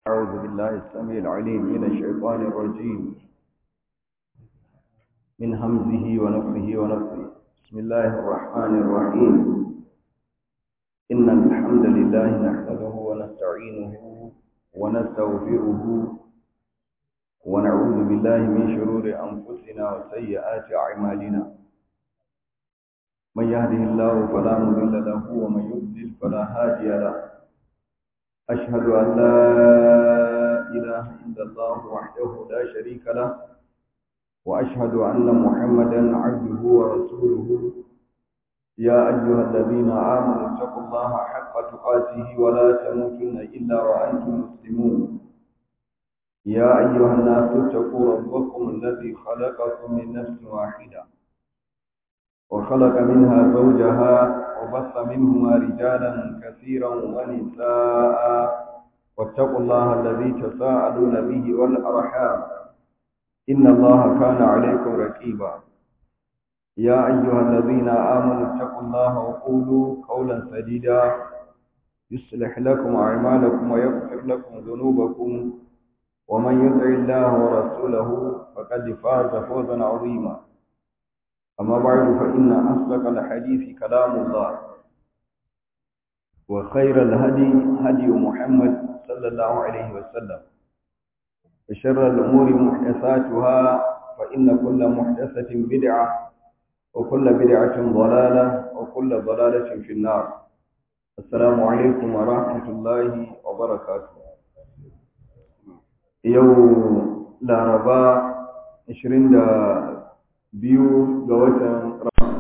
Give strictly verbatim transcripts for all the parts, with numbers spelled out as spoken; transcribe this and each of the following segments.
أعوذ بالله السميع العليم من الشيطان الرجيم من همزه ونفخه ونفخه بسم الله الرحمن الرحيم إن الحمد لله نحمده ونستعينه ونستغفره ونعوذ بالله من شرور أنفسنا وسيئات أعمالنا من يهده الله فلا مضل له ومن يضلل فلا هادي له أشهد أن لا إله إلا الله وحده لا شريك له وأشهد أن محمدا عبده ورسوله يا أيها الذين آمنوا اتقوا الله حق تقاته ولا تموتن إلا وأنتم مسلمون يا أيها الناس اتقوا ربكم الذي خلقكم من نفس واحدة وخلق منها زوجها وبث منهما رجالا كثيرا ونساء واتقوا الله الذي تساءلون به والأرحام إن الله كان عليكم رقيبا يا أيها الذين آمنوا اتقوا الله وقولوا قولا سديدا يصلح لكم أعمالكم ويغفر لكم ذنوبكم ومن يطع الله ورسوله فقد فاز فوزا عظيما أما بعد فإن أصدق الحديث كلام الله وخير الهدي هدي محمد صلى الله عليه وسلم وشر الأمور محدثاتها فإن كل محدثة بدعة وكل بدعة ضلالة وكل ضلالة في النار السلام عليكم ورحمة الله وبركاته يوم لارباء عشرين biyu ga watan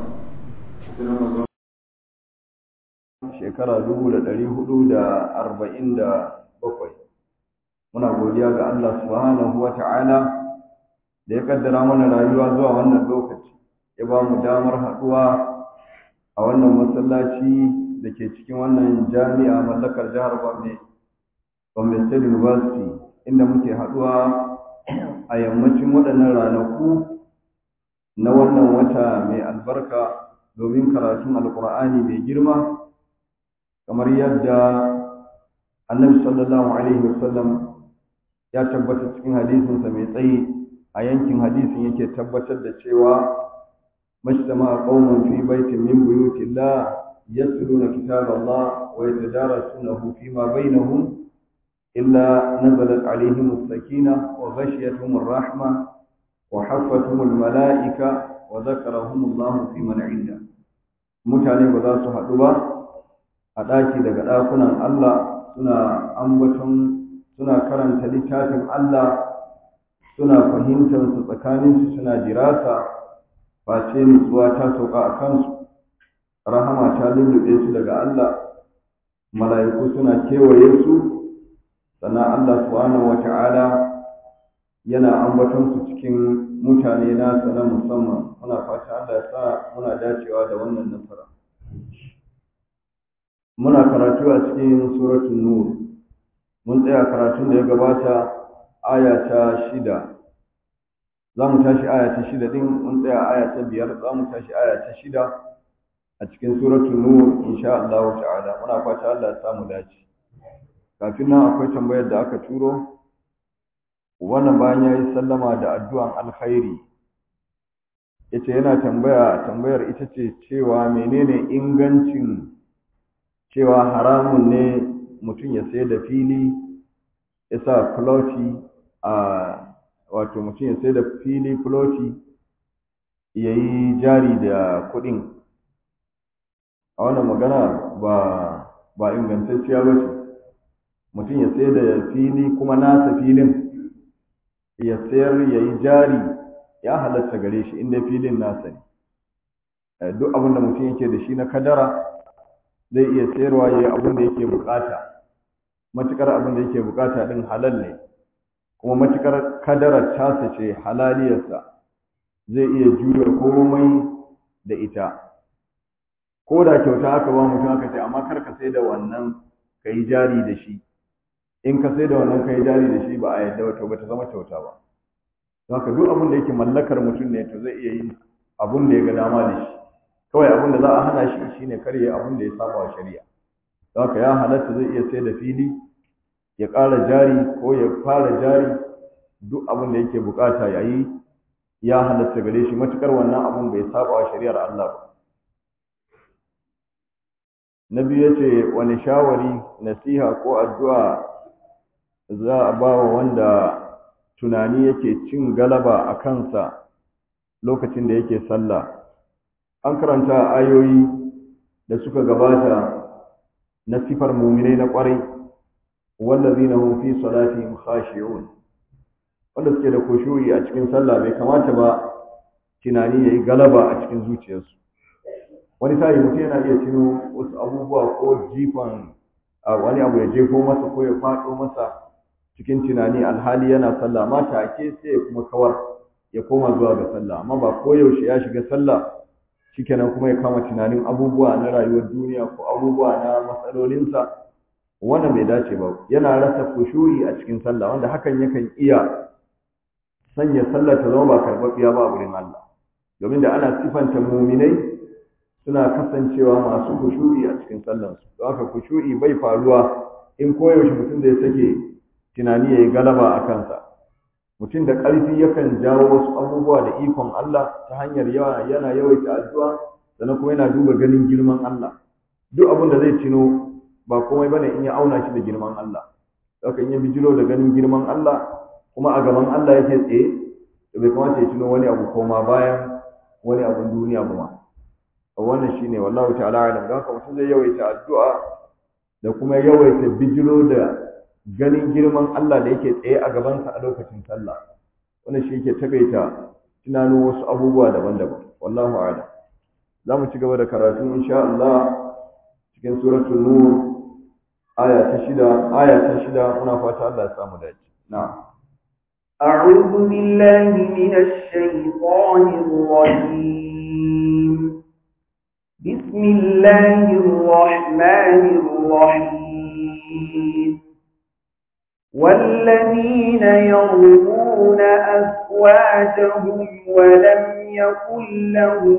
shekara dubu da ɗari hudu da arba'in da bakwai muna godiya ga Allah subhanahu wa ta'ala da ya kaddara mana rayuwa zuwa wannan lokaci ya ba mu damar haɗuwa a wannan masallaci da ke cikin wannan jami'a mallakar jihar Gombe Gombe State University inda muke haɗuwa a yammacin waɗannan ranaku na wannan wata mai albarka domin karatun alkur'ani mai girma kamar yadda annabi sallallahu alaihi wasallam ya tabbata cikin hadisinsa mai tsayi a yankin hadisin yake tabbatar da cewa mashtama qaumun fi baitin min buyutillah yatluna kitaballah wa yatadarasunahu fima bainahum illa nazalat alaihim as-sakinah wa ghashiyatuhum ar-rahmah وحفتهم الملائكة وذكرهم الله في من عنده mutane ba za su haɗu ba a ɗaki daga ɗakunan Allah suna ambaton suna karanta littafin Allah suna fahimtar su tsakaninsu suna dirasa ba ce nutsuwa ta sauka a kansu rahama ta lullube su daga Allah mala'iku suna kewaye su sannan Allah subhanahu wata'ala yana ambaton su cikin mutane nasa na musamman muna fata Allah ya sa muna dacewa da wannan nasara muna karatu a cikin suratul nur mun tsaya karatun da ya gabata aya ta shida za mu tashi aya ta shida din mun tsaya aya ta biyar za mu tashi aya ta shida a cikin suratul nur insha Allah ta'ala muna fata Allah ya sa mu dace kafin nan akwai tambayar da aka turo wannan bayan ya yi sallama da addu'an alkhairi yace yana tambaya tambayar ita ce cewa menene ingancin cewa haramun ne mutum ya sayar da fili ya sa floti a wato mutum ya sayar da fili floti ya yi jari da kuɗin a wannan magana ba ba ingantacciya ba ce mutum ya sayar da fili kuma nasa filin ya sayar ya yi jari ya halatta gare shi inda filin nasa ne duk abin da mutum yake da shi na kadara zai iya sayarwa ya yi abin da yake bukata matukar abin da yake bukata din halal ne kuma matukar kadarar tasa ce halaliyarsa zai iya juya komai da ita ko da kyauta aka ba mutum aka ce amma kar ka sai da wannan ka yi jari da shi in ka sai da wannan kai jari da shi ba a yadda wato ba ta zama kyauta ba don haka duk abin da yake mallakar mutum ne to zai iya yin abin da ya ga dama da shi kawai abin da za a hana shi shine kar ya abin da ya saba wa shari'a don haka ya halatta zai iya sai da fili ya ƙara jari ko ya fara jari duk abin da yake bukata yayi ya halatta gare shi matukar wannan abun bai saba wa shari'ar Allah ba. Na biyu yace wani shawari nasiha ko addu'a za a ba wa wanda tunani yake cin galaba a kansa lokacin da yake sallah. An karanta ayoyi da suka gabata na sifar mu'minai na kwarai wallazina hum fi salatihim khashi'un, wanda suke da khushu'i a cikin sallah bai kamata ba tunani yayi galaba a cikin zuciyarsu. Wani sai mutum yana iya tuno wasu abubuwa ko jifan wani abu ya jefo masa ko ya faɗo masa cikin tunani alhali yana sallah, ma take sai kuma kawar ya koma zuwa ga sallah, amma ba koyaushe ya shiga sallah shikenan kuma ya kama tunanin abubuwa na rayuwar duniya ko abubuwa na matsalolinsa. Wannan bai dace ba, yana rasa khushu'i a cikin sallah, wanda hakan yakan iya sanya sallah ta zama ba karɓaɓɓiya ba a wurin Allah, domin da ana sifanta muminai suna kasancewa masu khushu'i a cikin sallansu. Don haka khushu'i bai faruwa in koyaushe mutum zai sake tunani yayi galaba a kansa. Mutum da ƙarfi yakan jawo wasu abubuwa da ikon Allah ta hanyar yawa yana yawaita addu'a, sannan kuma yana duba ganin girman Allah. Duk abin da zai cino ba komai bane in ya auna shi da girman Allah. Haka in ya bijiro da ganin girman Allah kuma a gaban Allah yake tsaye, to bai kamata ya cino wani abu koma bayan wani abun duniya ba ma. Wannan shine wallahu ta'ala alam. Don haka mutum zai yawaita addu'a da kuma yawaita bijiro da ganin girman Allah da yake tsaye a gabansa a lokacin sallah. Wannan shi yake takaita tunanin wasu abubuwa daban-daban. Wallahu a'lam. Za mu ci gaba da karatu insha Allah cikin suratul Nur aya ta shida, aya ta shida muna fata Allah ya samu dace. Na'am. أعوذ بالله من الشيطان الرجيم. بسم الله الرحمن الرحيم. والذين يرمون أزواجهم ولم يكن لهم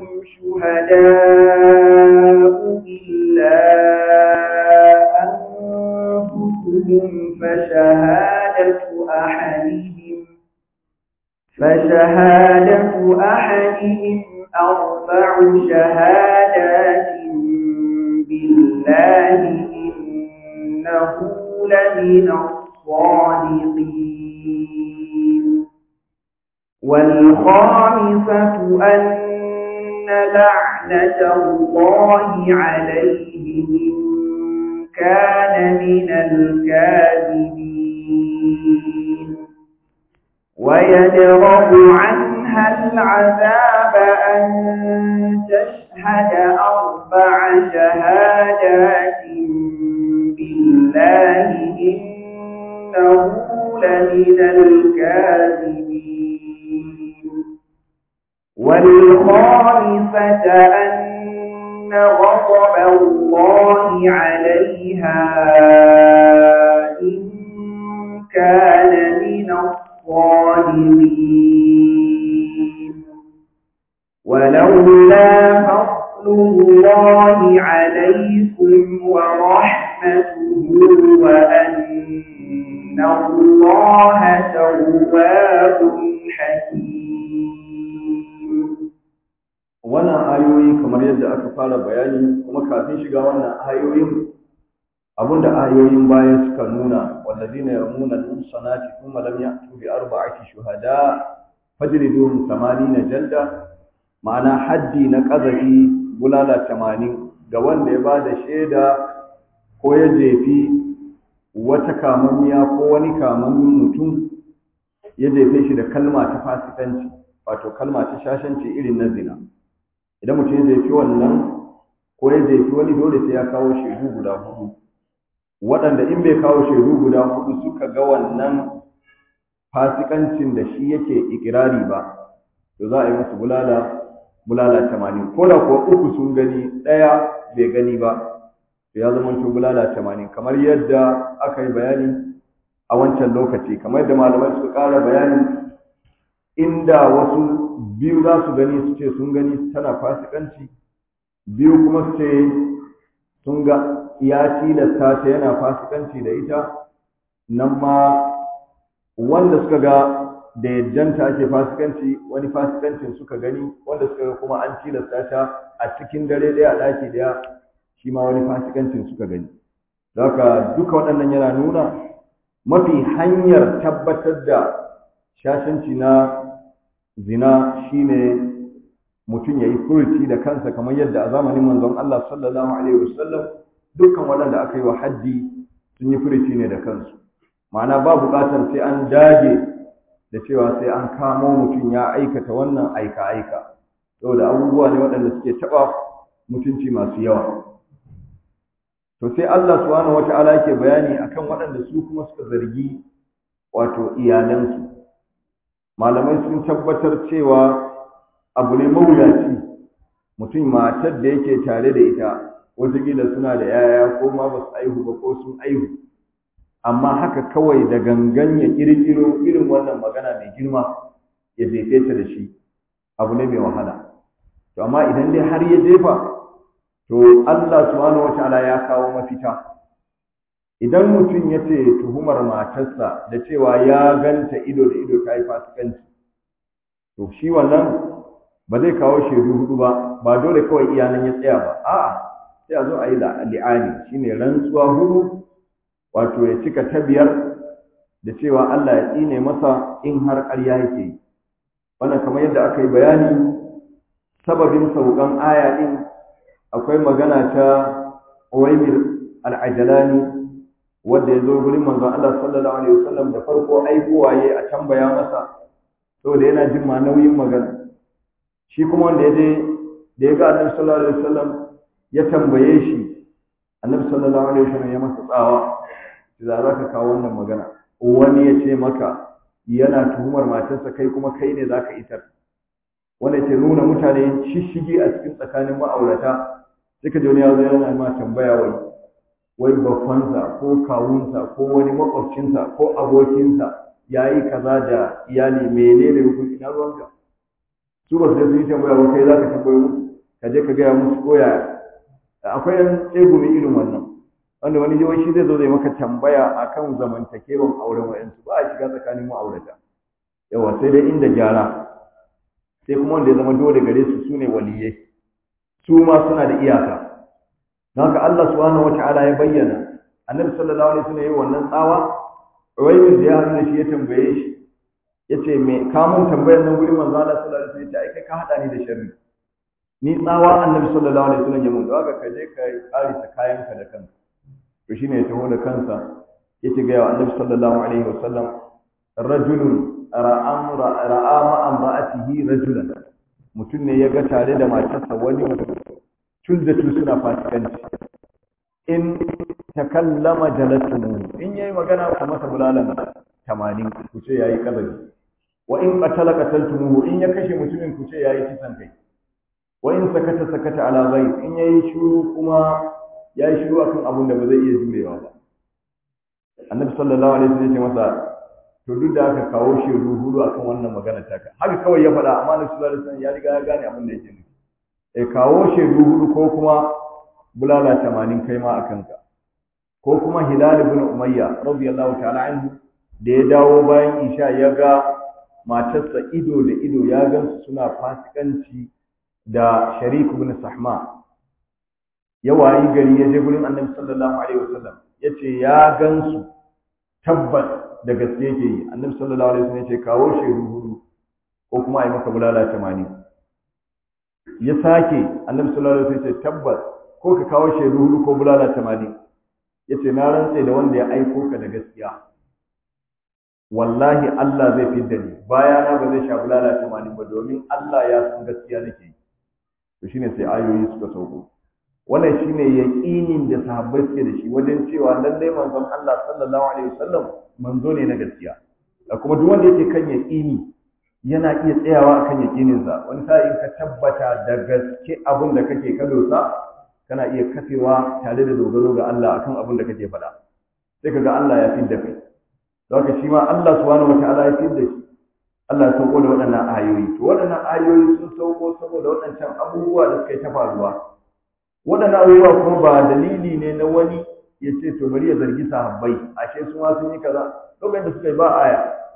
شهداء إلا أنفسهم فشهادة أحدهم فشهادة أحدهم أربع شهادات بالله إنه لمن الصادقين. والخامسة أن لعنة الله عليه إن كان من الكاذبين. ويدرأ عنها العذاب أن تشهد أربع شهادات بالله إنه لمن الكاذبين. والخامسة أن غضب الله عليها إن كان من الصادقين. ولولا فضل الله عليكم ورحمته وأن الله تواب حكيم. wannan ayoyi kamar yadda aka fara bayani, kuma kafin shiga wannan ayoyin abinda ayoyin bayan suka nuna wallazina yarmuna al-muhsanati thumma lam ya'tu bi arba'ati shuhada fajliduhum thamanina jalda, ma'ana haddi na qazafi bulala tamanin ga wanda ya bada shaida ko ya jefi wata kamammiya ko wani kamammin mutum ya jefe shi da kalma ta fasikanci, wato kalma ta shashanci irin na zina. Idan mutum ya jefi wannan ko ya jefi wani, dole sai ya kawo shaidu guda hudu, waɗanda in bai kawo shaidu guda hudu suka ga wannan fasikancin da shi yake ikirari ba, to za a yi musu bulala bulala tamanin. Ko da kuwa uku sun gani ɗaya bai gani ba, to ya zama to bulala tamanin, kamar yadda aka yi bayani a wancan lokaci. Kamar yadda malamai suka ƙara bayani, inda wasu biyu za su gani su ce sun gani tana fasikanci, biyu kuma su ce sun ga ya tilasta ta yana fasikanci da ita, nan ma wanda suka ga da yaddanta ake fasikanci wani fasikancin suka gani, wanda suka ga kuma an tilasta ta a cikin dare ɗaya a ɗaki ɗaya shi ma wani fasikancin suka gani. Haka duka waɗannan yana nuna mafi hanyar tabbatar da shashanci na zina shine mutum ya yi furuci da kansa, kamar yadda a zamanin manzon Allah sallallahu alaihi wasallam dukkan waɗanda aka yi wa haddi sun yi furuci ne da kansu. Ma'ana ba buƙatar sai an dage da cewa sai an kamo mutum ya aikata wannan aika-aika, saboda abubuwa ne waɗanda suke taɓa mutunci masu yawa. To sai Allah subhanahu wata'ala yake bayani akan waɗanda su kuma suka zargi wato iyalansu. Malamai sun tabbatar cewa abu ne mawuyaci mutum matar da yake tare da ita wataƙila suna da yaya ko ma ba su aihu ba ko sun aihu, amma haka kawai da gangan ya ƙirƙiro irin wannan magana mai girma ya jefe ta da shi, abu ne mai wahala. To amma idan dai har ya jefa, to Allah subhanahu wataala ya kawo mafita. Idan mutum ya ce tuhumar matarsa da cewa ya ganta ido da ido ta yi fasikanci, to shi wannan ba zai kawo shaidu hudu ba, ba dole kawai iyanan ya tsaya ba, a'a sai a zo a yi li'ani, shine rantsuwa hudu, wato ya cika ta biyar da cewa Allah ya tsine masa in har ƙarya yake yi. Wannan kamar yadda aka yi bayani, sababin saukan aya din akwai magana ta Uwaymir al-Ajlani wanda ya zo gurin manzon Allah sallallahu alaihi wasallam da farko aikowa yayi a tambaya masa, saboda yana jin ma nauyin magana. Shi kuma wanda ya je da ya ga Annabi sallallahu alaihi wasallam ya tambaye shi, Annabi sallallahu alaihi wasallam ya masa tsawa, da za ka kawo wannan magana. Wani ya ce maka yana tuhumar matarsa, kai kuma kai ne za ka isar. Wanda ke nuna mutane shishigi a cikin tsakanin ma'aurata. Sai ka ji wani ya zo yana ma tambaya wai wai babbansa ko kawunsa ko wani makwabcinsa ko abokinsa ya yi kaza da iyali, menene hukunci na ruwanka? Su ba su je su yi tambaya ba, kai za ka tambaye musu, ka je ka gaya musu ko yaya. Akwai yan tsegumi irin wannan, wanda wani jiwon shi zai zo zai maka tambaya akan zamantakewan auren wa'yansu, ba a shiga tsakanin ma'aurata. Yawa sai dai inda gyara, sai kuma wanda ya zama dole gare su su ne waliyai, su ma suna da iyaka. Don haka Allah subhanahu wata'ala ya bayyana, Annabi sallallahu alaihi wasallam ya yi wannan tsawa. Uwaymir da ya haɗu da shi ya tambaye shi, ya ce me kamun tambayar nan gurin manzo Allah sallallahu alaihi wasallam, ya ce ai kai ka haɗa ni da sharri, ni tsawa Annabi sallallahu alaihi wasallam ya mun, don haka ka je ka ƙarisa kayanka da kanka. To shine ya taho da kansa yace ga yawa Annabi sallallahu alaihi wasallam, rajulun ra'a ra'a ma amra'atihi rajulan, mutum ne ya ga tare da matarsa wani mutum tun da tu suna fasikanci. In takallama jalatuhu, in yayi magana ku masa bulalan tamanin, ku ce yayi kazabi. Wa in qatala qataltumuhu, in ya kashe mutumin ku ce yayi kisan kai. Wa in sakata sakata ala ghayr, in yayi shiru kuma yayi shiru akan abun da ba zai iya jurewa ba. Annabi sallallahu alaihi wasallam ya ce masa, to duk da aka kawo shi ruhulu akan wannan magana taka, haka kawai ya faɗa, amma Annabi sallallahu alaihi wasallam ya riga ya gane abin da yake nufi. Eh, kawo shi ruhulu ko kuma bulala tamanin kai ma akan ka. Ko kuma Hilal ibn Umayya radiyallahu ta'ala anhu da ya dawo bayan Isha ya ga matarsa ido da ido, ya gansu suna fasikanci da Sharik ibn Sahma. Ya wayi gari ya je gurin Annabi sallallahu alaihi wasallam, yace ya gansu tabbas da gaske yake yi. Annabi sallallahu alaihi wasallam yace kawo shi ruhulu ko kuma ai maka bulala tamanin. Ya sake Annabi sallallahu alaihi wasallam yace tabbas ko ka kawo shi ruhulu ko bulala tamanin. Yace na rantse da wanda ya aiko ka da gaskiya, wallahi Allah zai fidda ni, bayana ba zai sha bulala tamanin ba, domin Allah ya san gaskiya nake. To shine sai ayoyi suka sauko. Wannan shine yaqinin da sahabbai suke da shi wajen cewa lallai manzon Allah sallallahu alaihi wasallam manzo ne na gaskiya. Da kuma duk wanda yake kan yaqini yana iya tsayawa akan yaqinin sa. Wani sai ka tabbata da gaske abin da kake kadosa, kana iya kafewa tare da dogaro ga Allah akan abin da kake faɗa. Sai kaga Allah ya fidda kai. Don haka shi ma Allah subhanahu wataala ya fidda shi. Allah ya sauko da waɗannan ayoyi. To waɗannan ayoyi sun sauko saboda waɗancan abubuwa da suka yi ta faruwa. Waɗannan abubuwa kuma ba dalili ne na wani ya ce to bari ya zargi sahabbai, ashe su ma sun yi kaza. Lokacin da suka yi ba aya,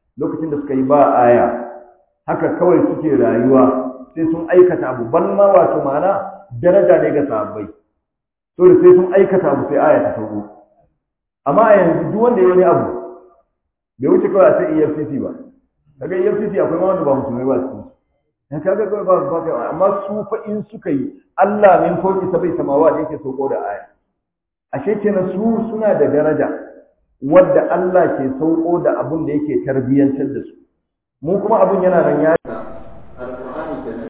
lokacin da suka yi ba aya haka kawai suke rayuwa sai sun aikata abu ban ma wato ma'ana daraja ne ga sahabbai to da sai sun aikata abu sai aya ta sauko amma a yanzu duk wanda ya wani abu bai wuce kawai a sai E F C C ba kaga E F C C akwai ma wanda ba musulmai ba su dan kaga kawai ba ba amma su fa in suka yi Allah min fauki sabai samawa da yake sauko da aya ashe kenan su suna da daraja wadda Allah ke sauko da abun da yake tarbiyantar da su mu kuma abun yana nan ya alqur'ani kenan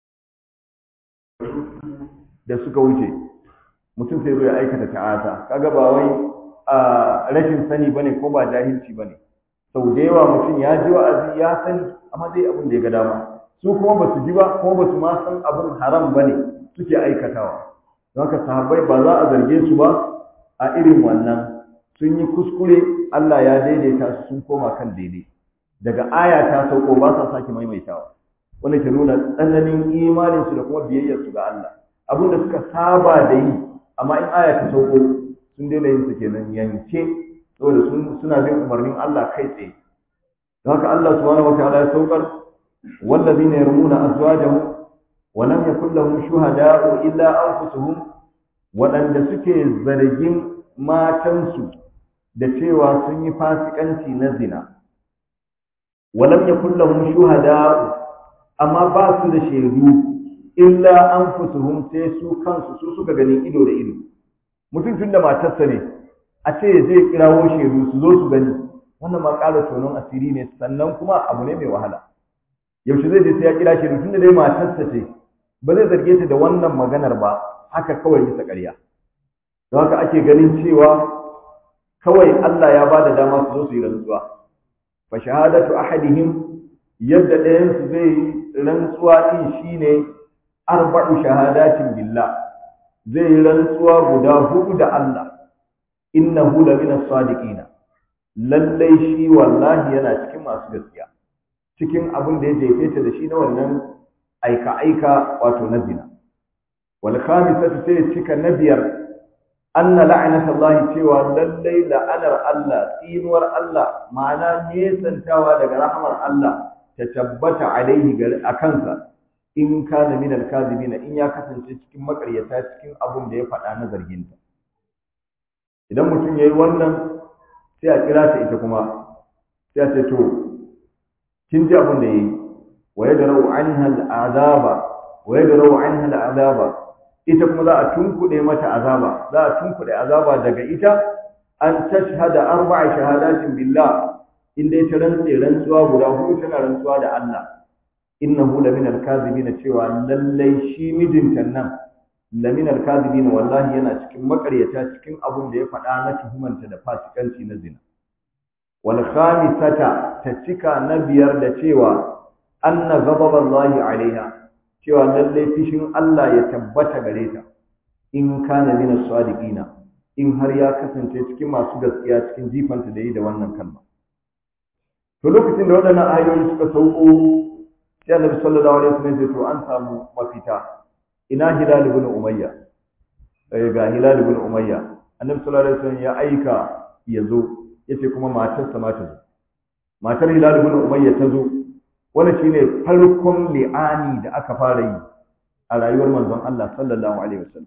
da suka wuce mutum sai zo ya aikata ta'ata kaga ba wai a rashin sani bane ko ba jahilci bane sau da yawa mutum ya ji wa'azi ya sani amma dai abin da ya ga dama su kuma ba su ji ba kuma ba su ma san abin haram bane suke aikatawa don haka sahabbai ba za a zarge su ba a irin wannan sun yi kuskure Allah ya daidaita su sun koma kan daidai daga aya ta sauko ba sa sake maimaitawa wanda ke nuna tsananin imanin su da kuma biyayyar su ga Allah abin da suka saba da yi amma in aya ta sauko sun daina yin su kenan yanke saboda sun suna bin umarnin Allah kai tsaye don haka Allah subhanahu wataala ya saukar wallazina yarmuna azwajahum wa lam yakul lahum shuhada'u illa anfusuhum waɗanda suke zargin matansu da cewa sun yi fasikanci na zina wa lam yakul lahum shuhada'u amma ba su da shaidu illa anfusuhum sai su kansu su suka gani ido da ido mutum tun da matarsa ne a ce zai kirawo shaidu su zo su gani wannan ma ƙara tonon asiri ne sannan kuma abu ne mai wahala yaushe zai je sai ya kira shaidu tun da dai matarsa ce ba zai zarge ta da wannan maganar ba haka kawai bisa ƙarya don haka ake ganin cewa kawai Allah ya ba da dama su zo su yi rantsuwa fa shahadatu ahadihim yadda ɗayan su zai yi rantsuwa din shine arba'u shahadatin billah zai yi rantsuwa guda hudu da Allah innahu la minas sadiqina lallai shi wallahi yana cikin masu gaskiya cikin abin da ya jefe ta da shi na wannan aika aika wato na zina wal khamisatu sai cika na biyar anna la'nata Allah cewa lallai la'anar Allah tsinuwar Allah ma'ana nesantawa daga rahmar Allah ta tabbata alaihi akansa in kana min al-kadhibina in ya kasance cikin makaryata cikin abun da ya faɗa na zarginta idan mutum yayi wannan sai a kira ta ita kuma sai a ce to kin ji abun da yayi wa yadra'u anha al-azaba wa yadra'u anha al-azaba ita kuma za a tunkuɗe mata azaba za a tunkuɗe azaba daga ita an tashhada arba'a shahadatin billah inda ita rantse rantsuwa guda huɗu tana rantsuwa da Allah innahu lamin al-kadhibina cewa lallai shi mijinta nan lamin al-kadhibina wallahi yana cikin makaryata cikin abun da ya faɗa na tuhumanta da fasikanci na zina wal khamisata ta cika na biyar da cewa anna ghadaballahi alaiha cewa lallai fishin Allah ya tabbata gare ta in kana min as-sadiqina in har ya kasance cikin masu gaskiya cikin jifanta da yi da wannan kalma to lokacin da waɗannan ayoyi suka sauko sai Annabi sallallahu alaihi wasallam ya ce to an samu mafita ina Hilal ibn Umayya eh ga Hilal ibn Umayya Annabi sallallahu alaihi wasallam ya aika ya zo yace kuma matarsa ma ta zo matar Hilal ibn Umayya ta zo wannan shine farkon li'ani da aka fara yi a rayuwar manzon Allah sallallahu alaihi wasallam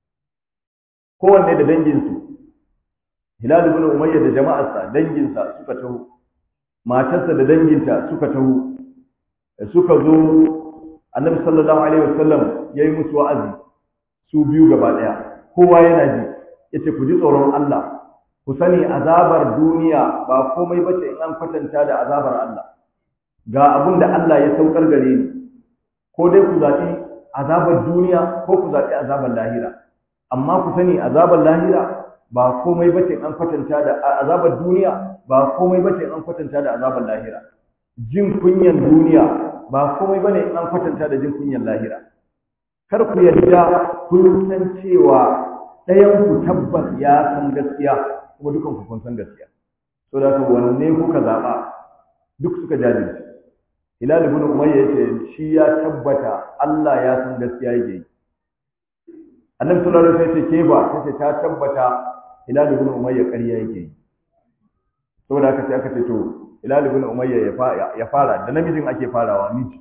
kowanne da danginsu Hilal ibn Umayya da jama'arsa danginsa suka taho matarsa da danginta suka taho suka zo Annabi sallallahu alaihi wasallam yayi musu wa'azi su biyu gaba daya kowa yana ji yace ku ji tsoron Allah ku sani azabar duniya ba komai bace in an kwatanta da azabar Allah ga abin da Allah ya saukar gare ni ko dai ku zaɓi azabar duniya ko ku zaɓi azabar lahira amma ku sani azabar lahira ba komai bace an kwatanta da azabar duniya ba komai bace an kwatanta da azabar lahira jin kunyan duniya ba komai bane in an kwatanta da jin kunyan lahira kar ku yarda kun san cewa ɗayan ku tabbas ya san gaskiya kuma dukan ku kun san gaskiya to da ka wanne kuka zaɓa duk suka jajirce Hilal ibn Umayya yace shi ya tabbata Allah ya san gaskiya yake yi Annabi sallallahu alaihi wasallam yace ke ba tace ta tabbata Hilal ibn Umayya ƙarya yake yi saboda haka sai aka ce to Hilal ibn Umayya ya fara, da namijin ake farawa miji.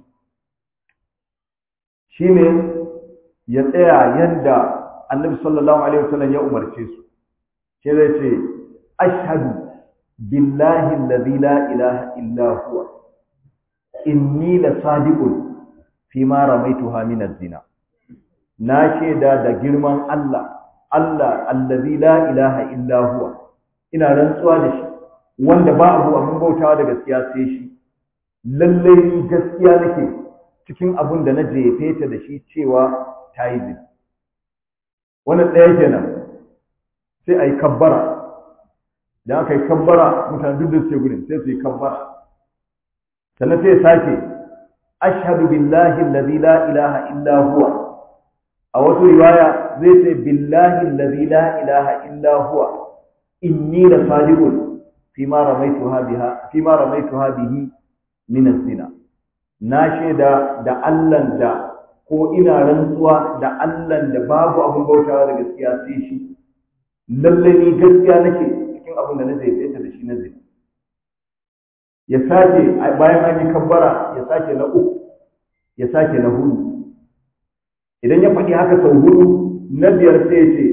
Shine ya tsaya yanda Annabi sallallahu alaihi wasallam ya umarce su. Sai zai ce ashhadu billahi alladhi la ilaha illa huwa inni la sadiqun fi ma ramaituha min az-zina. Na shaida da girman Allah, Allah allazi la ilaha illa huwa, ina rantsuwa da shi wanda ba abu abin bautawa da gaskiya sai shi, lallai ni gaskiya nake cikin abun da na jefe ta da shi cewa ta yi zina. Wannan ɗaya kenan, sai a yi kabbara, da aka yi kabbara mutane duk da suke gudun sai su yi kabbara, sannan sai sake ashhadu billahi allazi la ilaha illa huwa. A wasu riwaya zai ce billahi allazi la ilaha illa huwa inni la sadiqun fi ma ramaituha biha fi ma ramaituha bihi min az-zina. Na shaida da Allah da ko ina rantsuwa da Allah da babu abun bautawa da gaskiya sai shi, lalle ni gaskiya nake cikin abun da na zaifaita da shi na zina. Ya sake bayan an yi kabbara ya sake na uku ya sake na hudu. Idan ya faɗi haka sau hudu, na biyar sai ce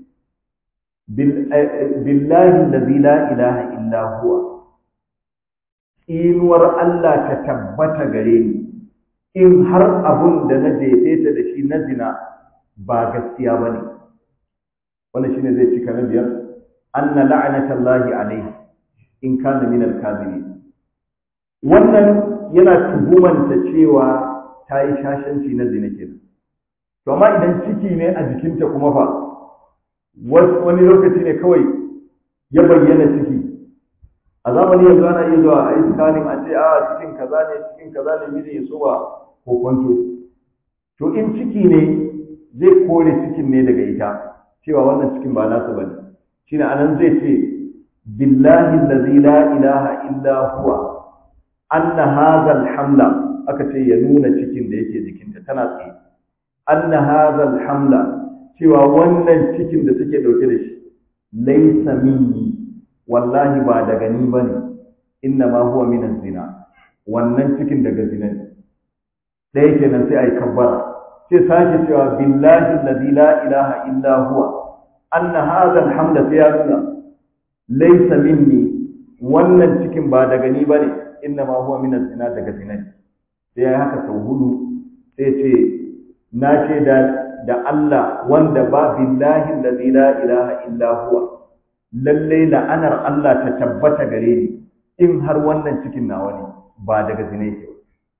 billahi allazi la ilaha illa huwa, tsinuwar Allah ta tabbata gare ni in har abun da na jefe ta da shi na zina ba gaskiya ba ne. Wannan shine zai cika na biyar, anna la'natallahi alaihi in kana min al-kazimin. Wannan yana tuhumanta cewa ta yi shashanci na zina kenan. To amma idan ciki ne a jikinta kuma fa, wani lokaci ne kawai ya bayyana ciki. A zamani yanzu ana iya zuwa a yi scanning a ce a cikin kaza ne cikin kaza ne miji ya so ba kokonto. To in ciki ne zai kore cikin ne daga ita cewa wannan cikin ba nasu bane. Shine anan zai ce billahi allazi la ilaha illa huwa anna hadha alhamla, aka ce ya nuna cikin da yake jikinta tana tsaye. Anna hadha alhamla, cewa wannan cikin da take dauke da shi laysa minni, wallahi ba daga ni bane, inna ma huwa min az-zina, wannan cikin daga zina ne. Dai kenan sai ai kabbara, sai sake cewa billahi allazi la ilaha illa huwa anna hadha alhamla, sai ya nuna laysa minni, wannan cikin ba daga ni bane, inna ma huwa min az-zina, daga zina ne. Sai ya haka sau hudu, sai ce na ce da da Allah wanda ba billahi allazi la ilaha illa huwa, lalle la'anar Allah ta tabbata gare ni in har wannan cikin nawa ne ba daga zina yake.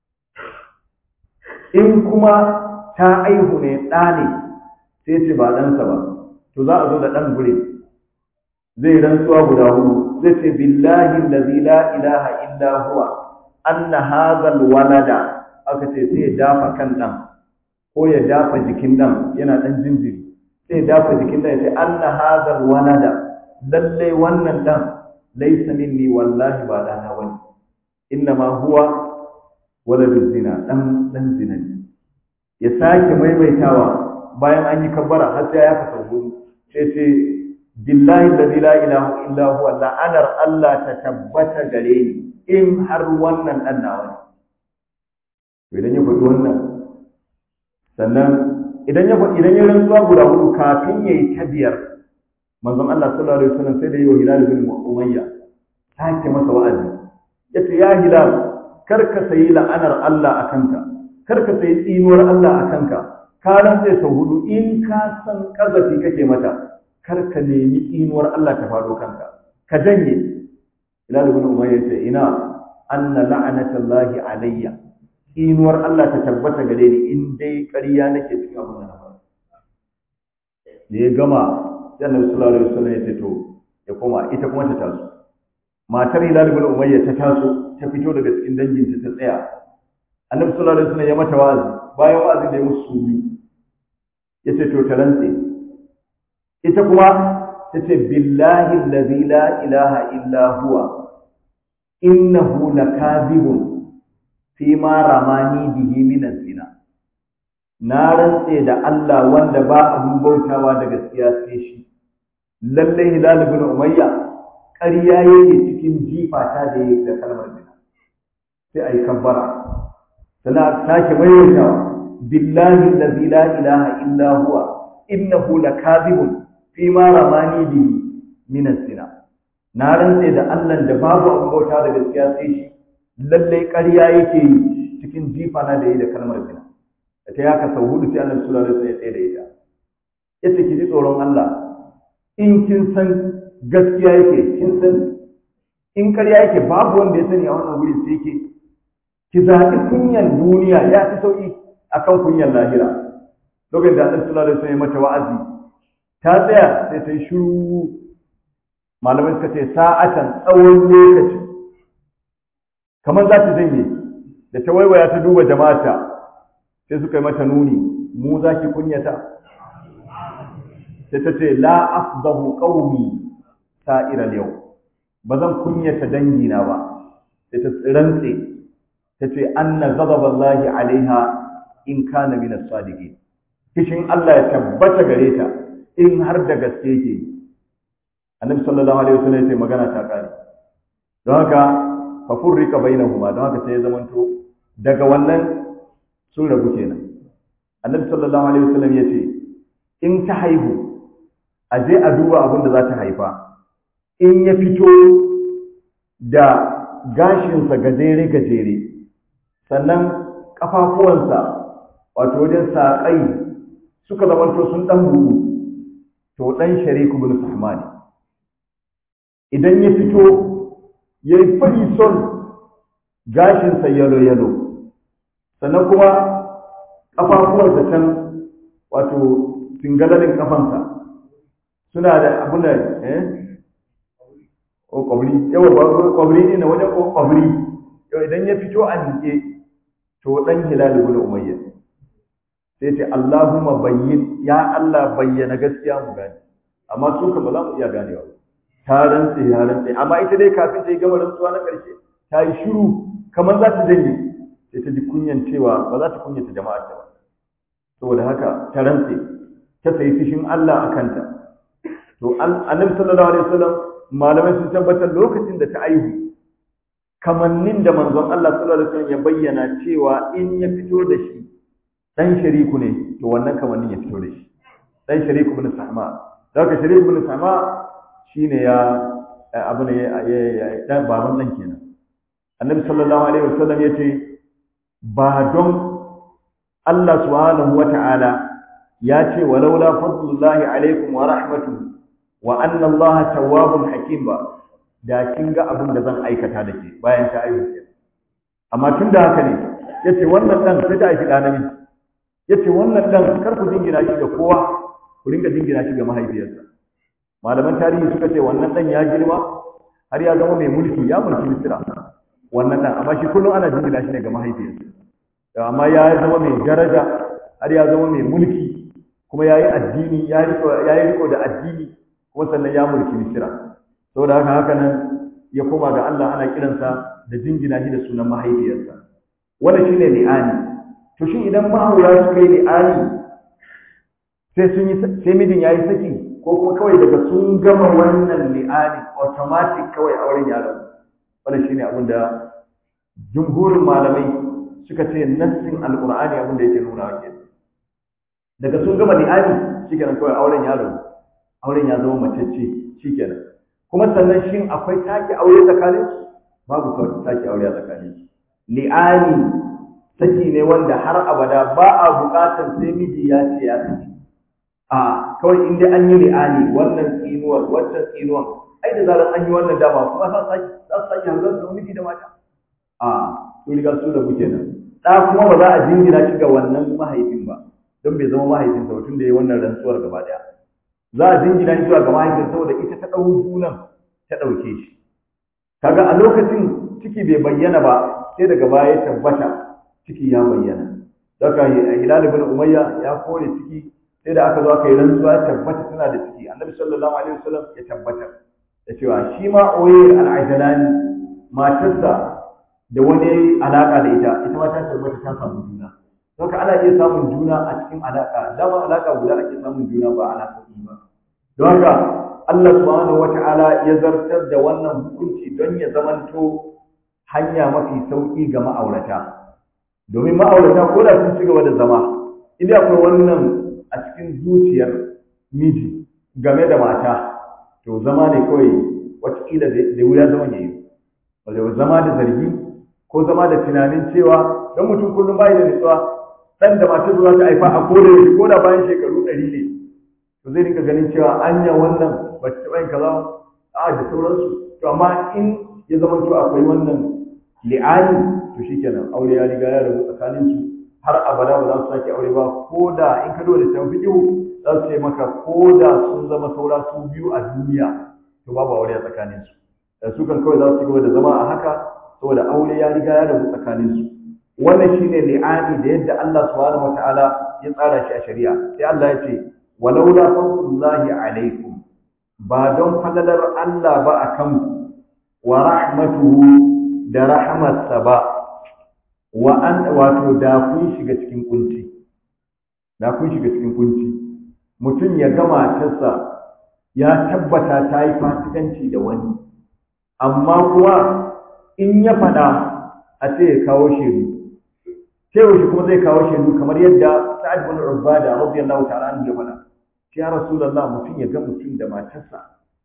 In kuma ta aihu ne ɗa ne, sai ce ba ɗansa ba, to za a zo da ɗan gure, zai rantsuwa guda hudu, zai ce billahi allazi la ilaha illa huwa anna hadha alwalada, aka ce sai ya dafa kan ɗan ko ya dafa jikin ɗan yana ɗan jinjiri, sai ya dafa jikin ɗan ya ce anna hadha alwalada, lallai wannan ɗan laysa minni, wallahi ba ɗana bane, inna ma huwa waladu zina, ɗan ɗan zina ne. Ya sake maimaitawa bayan an yi kabbara har sai ya fasa hudu, sai ce billahi allazi la ilaha illa huwa, la'anar Allah ta tabbata gare ni in har wannan ɗan nawa ne. Idan ya faɗi wannan, sannan idan ya faɗi idan ya rantsuwa guda hudu kafin yayi ta biyar, manzon Allah sallallahu alaihi wasallam sai da yi wa Hilal bin Umayya sake masa wa'azi, yace ya Hilal, kar ka sayi la'anar Allah a kanka, kar ka sayi tsinuwar Allah a kanka, ka rantsa sau hudu, in ka san kazafi kake mata, kar ka nemi tsinuwar Allah ta faɗo kanka, ka janye. Hilal bin Umayya yace ina, anna la'anatallahi alayya, tsinuwar Allah ta tabbata gare ni in dai ƙarya nake cikin abin da na faɗa. Da ya gama, sai Annabi sallallahu alaihi wasallam ya ce to ya koma, ita kuma ta taso. Matar Hilal bin Umayya ta taso, ta fito daga cikin danginta ta tsaya. Annabi sallallahu alaihi wasallam ya mata wa'azi, bayan wa'azin da ya musu su biyu, ya ce to ta rantse. Ita kuma ta ce billahi allazi la ilaha illa huwa innahu lakadibun fi ma ramani bihi min az-zina. Na rantse da Allah wanda ba abun bautawa da gaskiya sai shi, lalle Hilal bin Umayya ƙarya yake cikin jifa ta da yake da kalmar zina sai a yi kabbara sannan sake maimaitawa billahi allazi la ilaha illa huwa innahu lakazibun fi ma ramani bihi min az-zina na rantse da Allah da babu abin bauta da gaskiya sai shi lalle ƙarya yake cikin jifa na da yi da kalmar zina ta yaka sau hudu sai Annabi sallallahu alaihi wasallam ya tsaye da ita yace ki ji tsoron Allah in kin san gaskiya yake kin san in ƙarya yake babu wanda ya sani a wannan wuri sai yake ki zaɓi kunyan duniya ya fi sauƙi akan kunyan lahira lokacin da Annabi sallallahu alaihi wasallam ya mata wa'azi ta tsaya sai ta yi shiru malamai suka ce sa'atan tsawon lokaci kamar za ta janye da ta waiwaya ta duba jama'ata sai suka yi mata nuni mu za ki kunyata sai ta ce la afdahu qaumi sa'ira yau ba zan kunyata dangina ba sai ta rantse ta ce anna ghadaballahi alaiha in kana min as-sadiqin kishin Allah ya tabbata gare ta in har da gaske yake annabi sallallahu alaihi wasallam ya ce magana ta kare don haka fa furrika bainahuma don haka sai ya zamanto daga wannan sun rabu kenan annabi sallallahu alaihi wasallam ya ce in ta haihu a je a duba abin da za ta haifa in ya fito da gashinsa gajere gajere sannan kafafuwansa wato wajen saƙai suka zamanto sun ɗan buɗu to ɗan shariku bin sahmani idan ya fito ya yi fari son gashinsa yalo-yalo sannan kuma ƙafafuwarsa can wato fingalalin ƙafansa suna da abin da eh o ƙwabri yawa ƙwabri ne na wajen ƙwabri yau idan ya fito a nike to ɗan hilali bin umayya sai ce Allahumma bayyin ya Allah bayyana gaskiya mu gane amma su ka ba za mu iya ganewa ta rantse ya rantse amma ita dai kafin ta yi gama rantsuwa na ƙarshe ta yi shiru kamar za ta janye sai ta ji kunyan cewa ba za ta kunyata jama'a ta ba saboda haka ta rantse ta sayi fishin Allah a kanta to annabi sallallahu alaihi wasallam malamai sun tabbatar lokacin da ta aihu kamannin da manzon Allah sallallahu alaihi wasallam ya bayyana cewa in ya fito da shi dan shariku ne to wannan kamannin ya fito da shi dan shariku bin sahma daga shariku bin sahma shine ya abu ne ya dan baban nan kenan annabi sallallahu alaihi wasallam yace ba don Allah subhanahu wata'ala ya ce walaula fadlullahi alaikum wa rahmatuhu wa anna Allah tawwabun hakim ba da kin ga abin da zan aikata da ke bayan ta ayyuka amma tun da haka ne yace wannan dan sai ta aiki da namiji yace wannan dan kar ku dingina shi ga kowa ku ringa dingina shi ga mahaifiyarsa malaman tarihi suka ce wannan dan ya girma har ya zama mai mulki ya mulki Misra wannan dan amma shi kullum ana dingina shi ne ga mahaifiyarsa amma ya zama mai daraja har ya zama mai mulki kuma yayi addini ya riko yayi riko da addini kuma sannan ya mulki Misra saboda haka haka nan ya koma ga Allah ana kiransa da jingina shi da sunan mahaifiyarsa wannan shine li'ani to shi idan mahauya suka yi li'ani sai sun yi sai mijin yayi saki ko kuma kawai daga sun gama wannan li'ani automatic kawai auren ya rabu wannan shine abin da jumhurin malamai suka ce nassin alqur'ani abin da yake nuna wa kenan daga sun gama li'ani shikenan kawai auren ya rabu auren ya zama macece shikenan kuma sannan shin akwai take aure tsakanin su babu kawai take aure a tsakanin su li'ani saki ne wanda har abada ba a bukatar sai miji ya ce ya saki a kawai inda an yi li'ani wannan tsinuwar wancan tsinuwar ai da zarar an yi wannan dama kuma za su sake hanzar da miji da mata a su riga su da muke nan ɗa kuma ba za a jingina shi ga wannan mahaifin ba don bai zama mahaifinsa ba tun da ya yi wannan rantsuwar gaba ɗaya za a jingina shi zuwa ga mahaifin saboda ita ta ɗau junan ta ɗauke shi kaga a lokacin ciki bai bayyana ba sai daga baya ya tabbata ciki ya bayyana daga Hilal ibn Umayya ya kore ciki sai da aka zo aka yi rantsuwa ya tabbata tana da ciki annabi sallallahu alaihi wasallam ya tabbata da cewa shi ma Uwayr al-Ajlani matarsa da wani alaka da ita ita ma ta tabbata ta samu juna Saka ana iya samun juna a cikin alaka dama alaka guda ake samun juna ba alaka ba don haka Allah subhanahu wata'ala ya zartar da wannan hukunci don ya zamanto hanya mafi sauki ga ma'aurata domin ma'aurata ko da sun ci gaba da zama idan akwai wannan a cikin zuciyar miji game da mata to zama ne kawai wataƙila da wuya zaman ya yi wanda zama da zargi ko zama da tunanin cewa don mutum kullum bai da nutsuwa ɗan da matar za ta haifa a koda yaushe ko da bayan shekaru ɗari ne to zai rinka ganin cewa anya wannan ba ta taɓa yin kaza a da sauransu to amma in ya zama to akwai wannan li'ani to shikenan aure ya riga ya rabu tsakanin su har abada ba za su sake aure ba ko da in ka dole ta fiƙihu za su ce maka ko da sun zama saura su biyu a duniya to babu aure a tsakanin su da su kan kawai za su ci gaba da zama a haka saboda aure ya riga ya rabu tsakanin su wannan shine li'ani da yadda Allah subhanahu wataala ya tsara shi a shari'a sai Allah ya ce walaula fadlullahi alaikum ba don falalar Allah ba akan wa rahmatuhu da rahmatsa ba wa an wato da kun shiga cikin kunci da kun shiga cikin kunci mutum ya ga matarsa ya tabbata ta yi fasikanci da wani amma kuma in ya faɗa a ce ya kawo shedu sai yaushe kuma zai kawo shedu kamar yadda Sa'ad bin Ubada radiyallahu ta'ala anhu ya faɗa ya Rasulullah mutum ya ga mutum da matarsa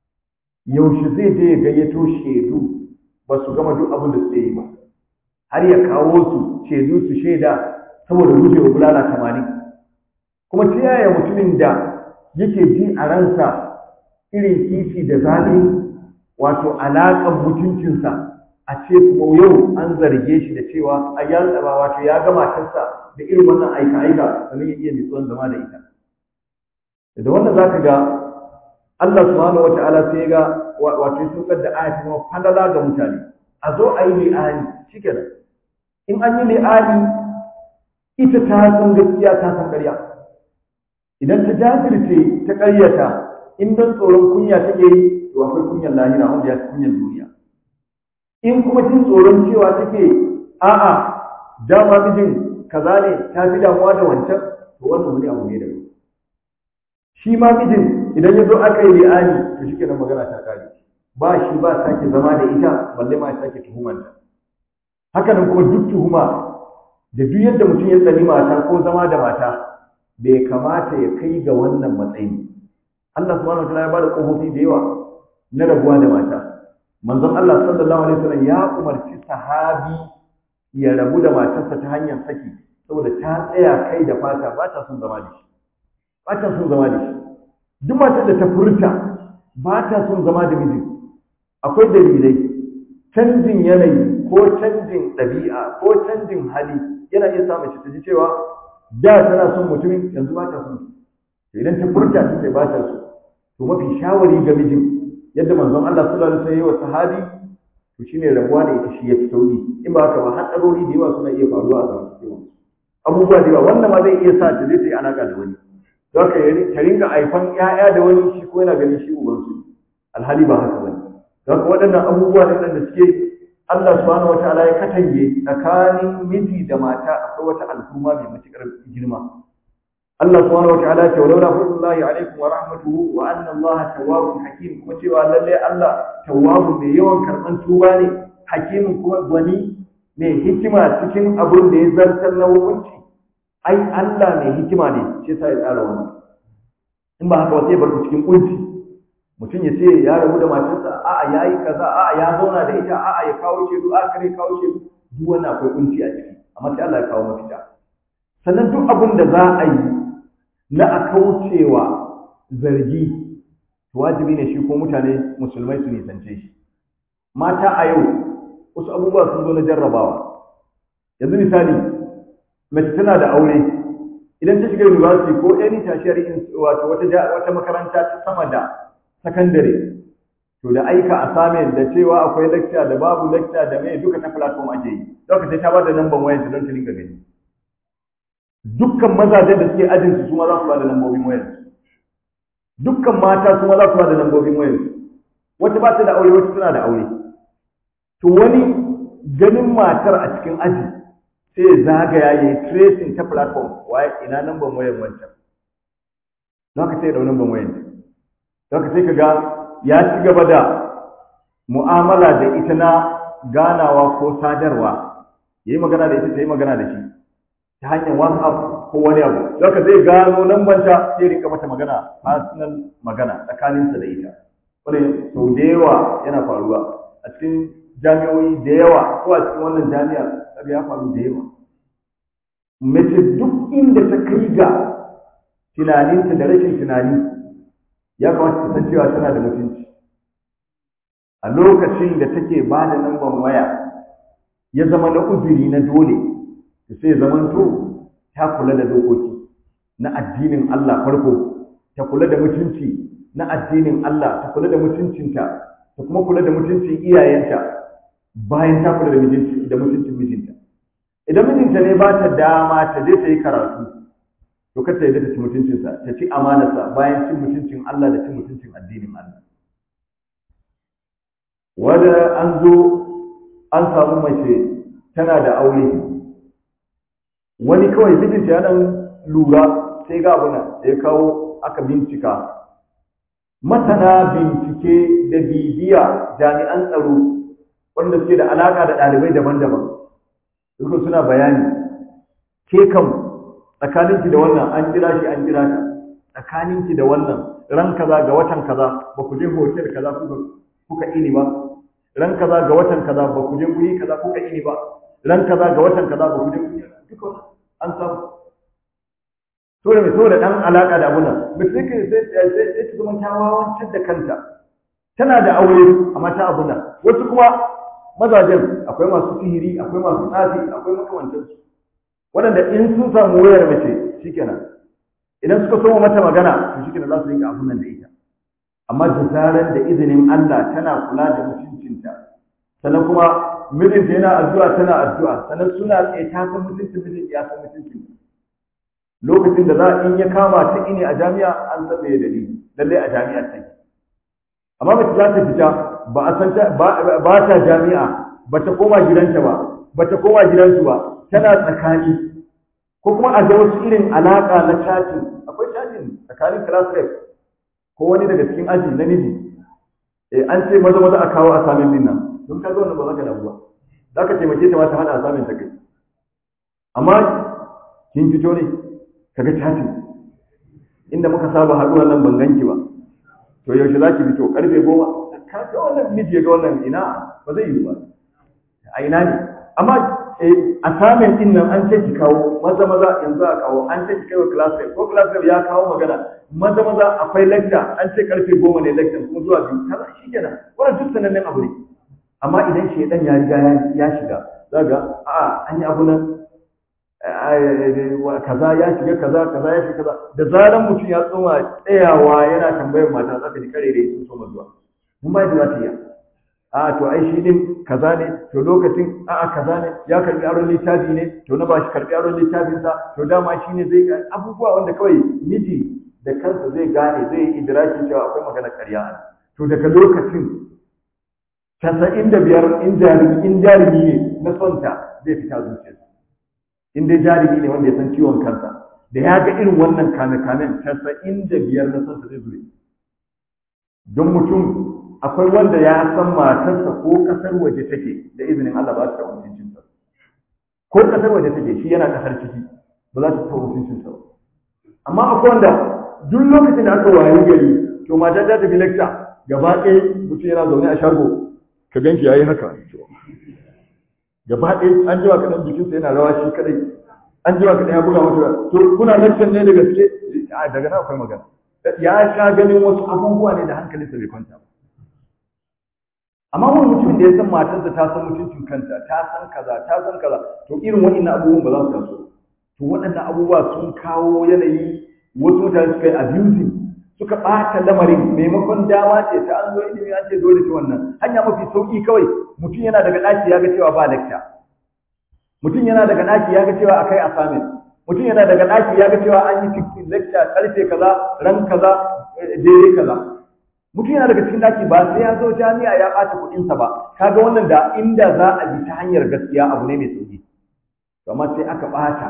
yaushe zai je ya gayyato shedu ba su gama duk abin da suke yi ba har ya kawo su shedu su shaida saboda gujewa bulala tamanin kuma ta yaya mutumin da yake ji a ransa irin kishi da zalunci wato alaƙar mutuncinsa a ce kuma yau an zarge shi da cewa a ya tsaba wato ya ga matarsa da irin wannan aika-aika sannan ya iya nutsuwan zama da ita da wannan za ka ga Allah subhanahu wata'ala sai ga wato ya saukar da ayati ma falala ga mutane a zo a yi li'ani shikenan in an yi li'ani ita ta san gaskiya ta san ƙarya idan ta jajirce ta ƙaryata in don tsoron kunya take yi to akwai kunyar lahira wanda ya fi kunyar duniya in kuma jin tsoron cewa take a'a dama mijin kaza ne ta fi damuwa da wancan to wannan wani abu ne da shi ma mijin idan ya zo aka yi li'ani to shi kenan magana ta kare ba shi ba sake zama da ita balle ma ya sake tuhumanta haka nan kuma duk tuhuma da duk yadda mutum ya tsani mata ko zama da mata bai kamata ya kai ga wannan matsayi Allah subhanahu wataala ya bada kofofi da yawa na rabuwa da mata manzon Allah sallallahu alaihi wasallam ya umarci sahabi ya rabu da matarsa ta hanyar saki saboda ta tsaya kai da fata ba ta son zama da shi ba ta son zama da shi duk matar da ta furta ba ta son zama da miji akwai dalilai canjin yanayi ko canjin ɗabi'a ko canjin hali yana iya sa mace ta ji cewa da tana son mutumin yanzu ba ta son to idan ta furta ta ce ba ta so to mafi shawari ga mijin yadda manzon Allah sallallahu alaihi wasallam ya wa sahabi to shine rabuwa da ita shi ya fi sauki in ba haka ba hadarori da yawa suna iya faruwa a zamantakewa abubuwa da yawa wannan ma zai iya sa ta zai ta yi alaka da wani don ka ta ringa haifan ƴaƴa da wani shi ko yana ganin shi ubansu alhali ba haka bane don ka waɗannan abubuwa da da suke Allah subhanahu wataala ya katange tsakanin miji da mata akwai wata al'umma mai matuƙar girma Allah subhanahu wataala ya ce walaula fadlullahi alaikum wa rahmatuhu wa anna Allah tawwabun hakim kuma cewa lalle Allah tawwabun mai yawan karɓan tuba ne hakimin kuma gwani mai hikima cikin abin da ya zartar na hukunci ai Allah mai hikima ne shi yasa ya tsara wannan in ba haka sai barku cikin kunci mutum ya ce ya rabu da matarsa a'a yayi kaza a'a ya zauna da ita a'a ya kawo shedu a'a kare kawo shedu duk wannan akwai kunci a ciki amma sai Allah ya kawo mafita sannan duk abin da za a yi na a kaucewa zargi wajibi ne shi ko mutane musulmai su nisance shi mata a yau wasu abubuwa sun zo na jarrabawa yanzu misali mace tana da aure idan ta shiga university ko any tertiary wato wata wata makaranta ta sama da secondary to da aika assignment da cewa akwai lecture da babu lecture da mai duka ta platform ake yi don sai ta bada number wayar don ta dinga gani dukkan mazajen da suke ajin su kuma za su bada lambobin wayar dukkan mata kuma za su bada lambobin wayar wata ba ta da aure wata tana da aure to wani ganin matar a cikin aji sai ya zagaya ya yi tracing ta platform waye ina namban wayan wancan za ka sai ya ɗau namban wayan saka sai kaga ya ci gaba da mu'amala da ita na ganawa ko sadarwa, yayi magana da ita ta yi magana da shi ta hanyar WhatsApp ko wani abu, saka zai gano lambanta sai rika mata magana, personal magana tsakaninsa da ita. Wani sau da yawa yana faruwa a cikin jami'o'i da yawa ko a cikin wannan jami'ar kaga ya faru da yawa. Mace duk inda ta kai ga tunaninta da rashin tunani ya kamata ta san cewa tana da mutunci. A lokacin da take ba da lambar waya ya zama na uzuri na dole, ta sai zamanto ta kula da dokoki na addinin Allah farko, ta kula da mutunci na addinin Allah, ta kula da mutuncinta, ta kuma kula da mutuncin iyayenta bayan ta kula da mijinta da mutuncin mijinta. Idan mijinta ne ba ta dama ta je ta yi karatu, to kar ta yi da ci mutuncinsa, ta ci amanarsa bayan cin mutuncin Allah da cin mutuncin addinin Allah. Wanda an zo an samu mace tana da aure, wani kawai mijinta ya dan lura sai ga abuna da ya kawo aka bincika. Masana bincike da bibiya jami'an tsaro wanda suke da alaka da ɗalibai daban-daban duka suna bayani, ke kam tsakaninki da wannan an jira shi an jira ta, tsakaninki da wannan ran kaza ga watan kaza ba ku je hotel kaza kuka kuka ini ba, ran kaza ga watan kaza ba ku je guri kaza kuka ini ba, ran kaza ga watan kaza ba ku je guri duka an samu. So da mai so da ɗan alaƙa da abun nan, mutum sai sai ta zama ta wawancar da kanta, tana da aure amma ta abun nan. Wasu kuma mazajen akwai masu sihiri, akwai masu tsafi, akwai makamantansu, waɗanda in sun samu wayar mace shikenan, idan suka so mata magana to shikenan za su yi abun nan da ita. Amma da zarar da izinin Allah tana kula da mutuncinta, sannan kuma mijinta yana addu'a tana addu'a, sannan suna tsaye ta san mutuncin mijin ya san mutuncin. Lokacin da za a in ya kama ta ini a jami'a an san me dalili, lallai a jami'ar take. Amma mace za ta fita ba a san ba ta jami'a, ba ta koma gidanta ba, ba ta koma gidansu ba, tana tsakani, ko kuma a ga wasu irin alaka na chatting, akwai chatting tsakanin class rep ko wani daga cikin aji na miji, eh an ce maza maza a kawo assignment din nan, don ka ga wannan ba za ka damu ba, za ka taimake ta ma ta hada assignment ta kai. Amma kin fito ne kaga chatting, inda muka saba haɗuwa nan ban ganki ba, to yaushe za ki fito karfe goma, ka ga wannan miji ya ga wannan ina ba zai yi ba, a ina ne. Amma assignment din nan an ce ki kawo maza maza yanzu a kawo, an ce ki kai wa class rep ko class rep ya kawo magana maza maza akwai lecture an ce karfe goma ne lecture kuma zuwa biyu, kaza shi kenan wannan duk sanannen abu ne. Amma idan shedan ya riga ya shiga za ga a'a an yi abu nan kaza ya shiga kaza kaza ya shiga kaza, da zaran mutum ya tsoma tsayawa yana tambayar mata zaka ji kare da sun soma zuwa mun bai da za ta yi a to ai shi din kaza ne, to lokacin a a kaza ne, ya karbi aron littafi ne, to na ba shi karbi aron littafin sa, to dama shi ne zai ga abubuwa wanda kawai miji da kansa zai gane, zai yi idraki cewa akwai magana ƙarya a to daga lokacin casa'in da biyar in jarumi in jarumi ne na sonta zai fita zuciyarsa, in dai jarumi ne wanda ya san ciwon kansa da ya ga irin wannan kame-kamen casa'in da biyar na sonta zai zure. Don mutum akwai wanda ya san matarsa ko kasar waje take da izinin Allah ba su taɓa mutuncinsa, ko kasar waje take shi yana kasar ciki ba za su taɓa mutuncinsa ba. Amma akwai wanda duk lokacin da aka wayi gari to mata ta tafi lecture gaba ɗaya mutum yana zaune a shago ka gan shi yayi haka gaba ɗaya an jiwa kaɗan jikinsa yana rawa shi kaɗai, an jiwa kaɗan ya buga mata to kuna lecture ne da gaske a daga nan akwai magana, ya sha ganin wasu abubuwa ne da hankalinsa bai kwanta ba. Amma wani mutum da ya san matarsa ta san mutuncin kanta, ta san kaza, ta san kaza, to irin waɗannan abubuwan ba za su taso. To waɗannan abubuwa sun kawo yanayi wasu mutane suka yi abusing, suka ɓata lamarin, maimakon dama ce ta an zo ilimi an ce dole ce wannan. Hanya mafi sauƙi kawai mutum yana daga ɗaki ya ga cewa ba lecture. Mutum yana daga ɗaki ya ga cewa akai assignment. Mutum yana daga ɗaki ya ga cewa an yi fixing lecture ƙarfe kaza, ran kaza, daidai kaza. Mutum yana daga cikin daki ba sai ya zo jami'a ya ɓata kuɗinsa ba, kaga wannan da inda za a bi ta hanyar gaskiya abu ne mai sauki, amma sai aka ɓata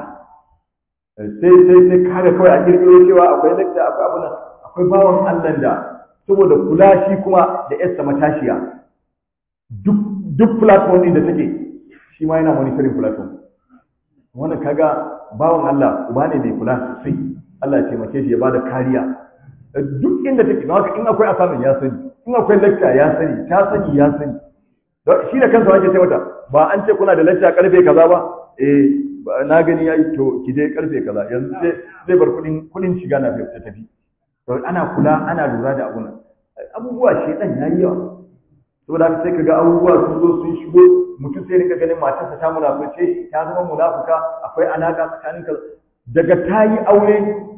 sai sai sai kaga kawai a kirkiro cewa akwai lecture akwai abu nan, akwai bawan Allah da saboda kula shi kuma da yarsa matashiya duk duk platform din da take shi ma yana monitoring platform. Wannan kaga bawan Allah uba ne mai kula sosai, Allah ya taimake shi ya bada kariya duk inda take. Don haka in akwai assignment ya sani, in akwai lecture ya sani, ta sani ya sani. Shi da kansa ake ce mata ba an ce kuna da lecture karfe kaza ba, eh na gani yayi to ki je karfe kaza, yanzu sai zai bar kudin kudin shiga na ta tafi. To ana kula ana lura da abun abubuwa shedan yayi yawa. Saboda haka sai kaga abubuwa sun zo sun shigo, mutum sai rinka ganin matarsa ta munafice, ta zama munafuka, akwai alaka tsakanin ka daga tayi aure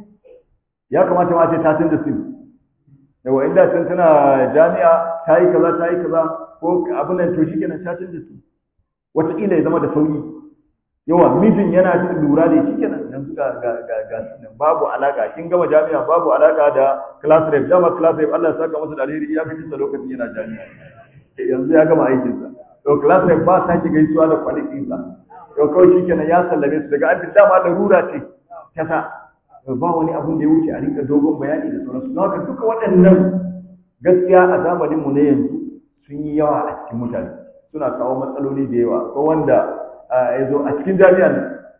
ya kamata ma sai ta tunda sim. Yawa inda tun tana jami'a tayi kaza tayi kaza ko abin nan to shikenan ta tunda sim. Wata kila ya zama da sauki. Yawa mijin yana da lura da shikenan yanzu ga ga ga, ga babu alaka, kin gama jami'a babu alaka da class rep, dama class rep Allah ya saka masa da alheri ya kace sa lokacin yana jami'a. Yanzu ya gama aikinsa. To class rep ba sake gaisuwa da kwalitinsa. To kawai shikenan ya sallame su daga an dama da rura ce ta sa ba wani abun da ya wuce a rinka dogon bayani da sauransu. Na haka duka waɗannan gaskiya a zamanin mu na yanzu sun yi yawa a cikin mutane, suna kawo matsaloli da yawa. Ko wanda ya zo a cikin jami'an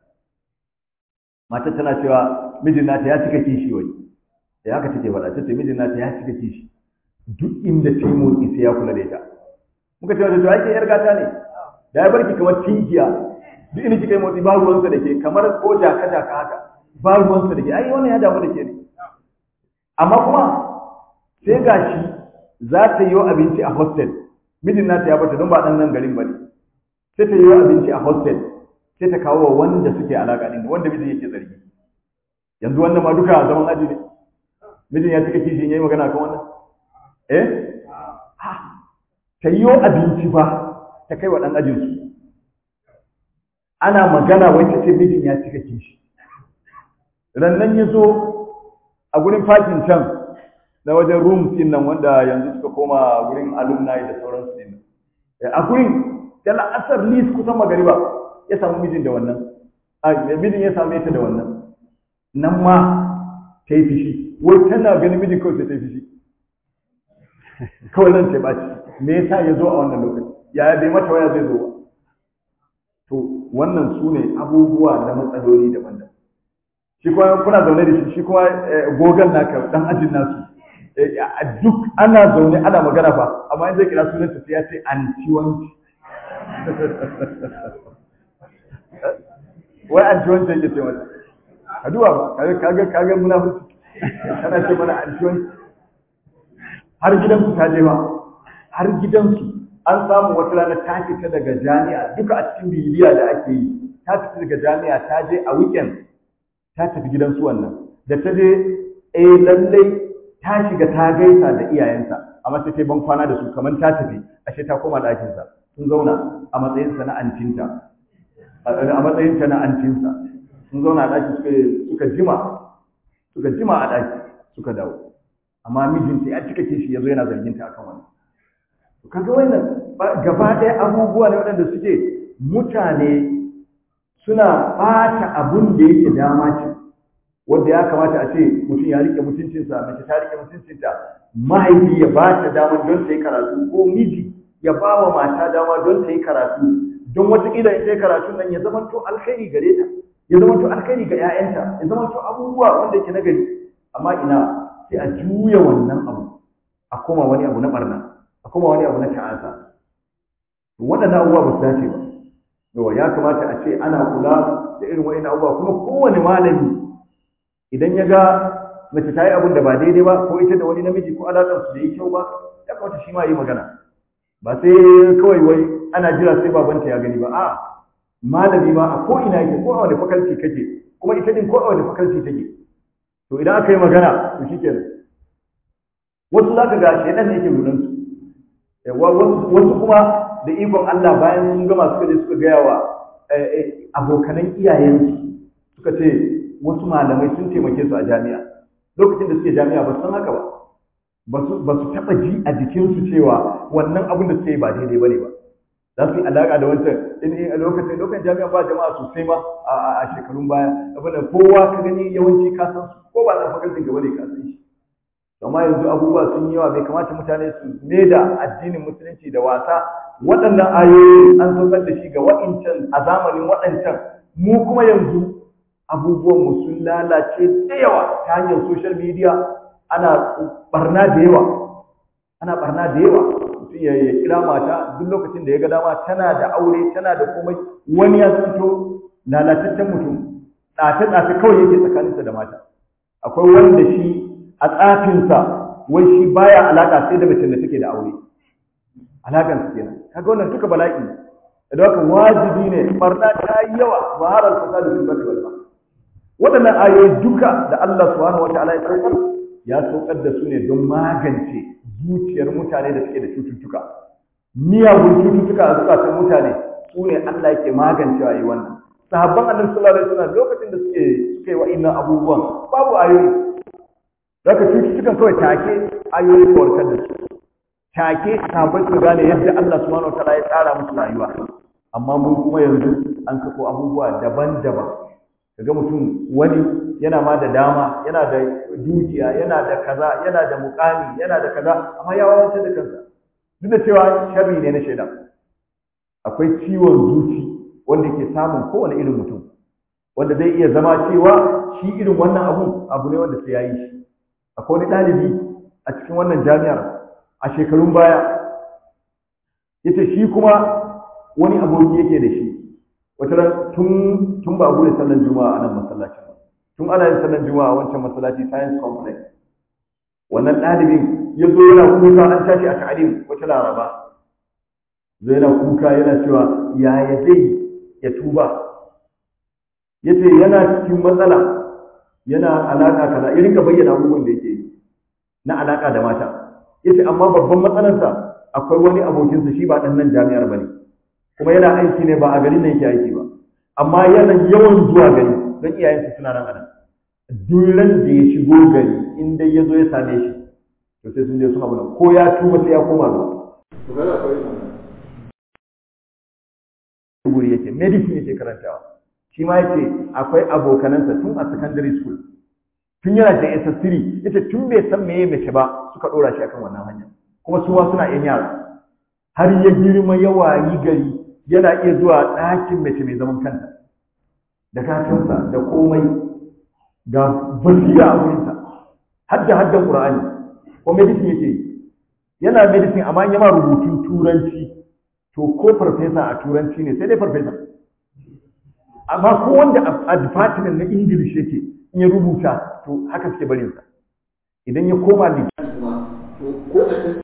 matar tana cewa mijin nata ya cika kishi wai. Da haka take faɗa, tace mijin nata ya cika kishi. Duk inda ta yi motsi sai ya kula da ita. Muka ce wata to ake yar gata ne, da ya barki kamar tinkiya, duk inda kika yi motsi ba ruwansa da ke, kamar ko jaka jaka haka ba ruwansa da ke, ai wannan ya damu da ke ne. Amma kuma sai gashi za ta yi abinci a hostel, mijin nata ya bata don ba ɗan nan garin ba ne, sai ta yi abinci a hostel, sai ta kawo wa wanda suke alaƙa ɗin, wanda mijin yake zargi. Yanzu wannan ma duka zaman aji ne, mijin ya cika kishin ya yi magana kan wannan. Eh? Ta yi abinci ba ta kai wa ɗan ajinsu. Ana magana wacce ce mijin ya cika kishi. Rannan ya zo a gurin fakin can na wajen rooms din nan wanda yanzu suka koma gurin alumni da sauransu din. A gurin da la'asar lis kusan magariba ya samu mijin da wannan. Mijin ya same ta da wannan. Nan ma ta yi fishi. Wai tana ganin mijin kawai sai ta yi fishi. Kawai zan ce ɓaci. Me yasa ya zo a wannan lokaci? Yaya bai mata waya zai zo ba? To wannan su ne abubuwa na matsaloli daban-daban. Shi kuma kuna zaune da shi, shi kuma gogon naka dan ajin nasu. Duk ana zaune ana magana fa, amma in zai kira sunanta sai ya ce anti wanci. Wai anti wanci yake ce mata. Ka duba ba, kaga kaga kaga munafurci. Kana ce mana anti wanci. Har gidansu ta je ba. Har gidansu an samu wata rana ta fita daga jami'a, duka a cikin bibiya da ake yi, ta fita daga jami'a ta je a weekend ta tafi gidansu wannan. Da ta je eh lallai ta shiga ta gaisa da iyayensa, amma sai ta ban kwana da su kamar ta tafi, ashe ta koma ɗakinsa. Sun zauna a matsayinsa na antinta, a matsayinta na antinsa. Sun zauna a ɗaki suka suka jima, suka jima a ɗaki suka dawo. Amma mijinta ya cika kishi ya zo yana zarginta akan wannan. Kaga wannan gaba ɗaya abubuwa ne waɗanda suke mutane suna ɓata abun da yake dama ce, wanda ya kamata a ce mutum ya rike mutuncinsa, mace ta rike mutuncinta, mahaifi ya ba ta dama don ta yi karatu, ko miji ya ba wa mata dama don ta yi karatu, don wataƙila in ta yi karatu nan ya zama to alkhairi gare ta, ya zama to alkhairi ga 'ya'yanta, ya zama to abubuwa wanda yake nagari. Amma ina sai a juya wannan abu a koma wani abu na barna, a koma wani abu na ta'asa. Waɗannan abubuwa ba su dace ba. Yawa ya kamata a ce ana kula da irin wa'in abubuwa, kuma kowane malami idan ya ga mace ta yi abin da ba daidai ba, ko ita da wani namiji ko alaƙar su da yi kyau ba, ya kamata shi ma yi magana. Ba sai kawai wai ana jira sai babanta ya gani ba. A malami ma a ko ina yake, ko a wani fakalti kake, kuma ita din ko a wani fakalti take. To idan aka yi magana to shi kenan. Wasu za ka ga shaidan ne yake nunan su. Wasu kuma da ikon Allah bayan sun gama suka je suka gaya wa abokanan iyayensu, suka ce wasu malamai sun taimake su a jami'a. Lokacin da suke jami'a ba su san haka ba. Ba su taɓa ji a jikinsu cewa wannan abin da suke yi ba daidai ba ne ba. Za su yi alaƙa da wancan in a lokacin lokacin jami'a ba jama'a sosai ma a shekarun baya. Abin da kowa ka gani yawanci ka san su, ko ba na fakaltin gaba ne ka san shi. amma yanzu abubuwa sun yi yawa, bai kamata mutane su da addinin musulunci da wasa. Waɗannan ayoyi an saukar da shi ga waɗancan a zamanin waɗancan, mu kuma yanzu abubuwan mu sun lalace da yawa ta hanyar social media. Ana barna da yawa ana barna da yawa mutum ya kira mata duk lokacin da ya ga dama, tana da aure tana da komai, wani ya zanto lalataccen mutum, tsafe tsafe kawai yake tsakaninsa da mata. Akwai wanda shi a tsafinsa wai shi baya alaka sai da mace da take da aure, alakan su kenan. Kaga wannan duka bala'i ne, da haka wajibi ne, barna ta yi yawa, zaharar fasadu fil barri wal bahr. Waɗannan ayoyi duka da Allah subhanahu wataala ya saukar, ya saukar da su ne don magance zuciyar mutane da suke da cututtuka, miyagun cututtuka a zukatan mutane, su ne Allah yake magancewa yi wannan. Sahabban Annabi sallallahu alaihi wasallam lokacin da suke suke wa'innan abubuwan babu ayoyi, zaka cututtukan kawai take ayoyi ko warkar da su, take sahabbai su gane yadda Allah subhanahu wataala ya tsara musu rayuwa. Amma mun kuma yanzu an sako abubuwa daban-daban, kaga mutum wani yana ma da dama, yana da dukiya, yana da kaza, yana da mukami, yana da kaza, amma ya wayar da kansa, duk da cewa sharri ne na shaidan. Akwai ciwon zuci wanda ke samun kowane irin mutum, wanda zai iya zama cewa shi irin wannan abu abu ne wanda sai ya yi shi. Akwai wani ɗalibi a cikin wannan jami'ar a shekarun baya, yace shi kuma wani aboki yake da shi. Wata ran tun tun ba bude sallan juma'a a nan masallaci, tun ana yin sallan juma'a a wancan masallaci science complex, wannan ɗalibin ya zo yana kuka, an tashi a ta'alim wata laraba, zai yana kuka yana cewa yaya zai ya tuba, yace yana cikin matsala, yana alaka kaza, ya rinka bayyana abubuwan da yake yi na alaka da mata. Yace amma babban matsalarsa akwai wani abokinsa, shi ba ɗan nan jami'ar bane, kuma yana aiki ne ba a garin nan yake aiki ba, amma yana yawan zuwa gari don iyayensa suna nan anan. Duran da ya shigo gari in dai ya zo ya same shi, to sai sun je sun abu nan, ko ya tuba sai ya koma zuwa. To kada akwai guri yake medicine yake karantawa, shi ma yake akwai abokanansa tun a secondary school, tun yana da S S three, yace tun bai san meye mace ba suka dora shi akan wannan hanya, kuma su ma suna yan yara, har ya girma ya wayi gari yana iya zuwa ɗakin mace mai zaman kanta da kakansa da komai, ga basira a wurinsa, har da haddan Qur'ani, ko medicine yake yi. Yana medicine amma ya ma rubutun turanci, to ko farfesa a turanci ne sai dai farfesa, amma ko wanda a department na English yake in ya rubuta to haka suke barinsa. Idan ya koma likitanci ma to ko a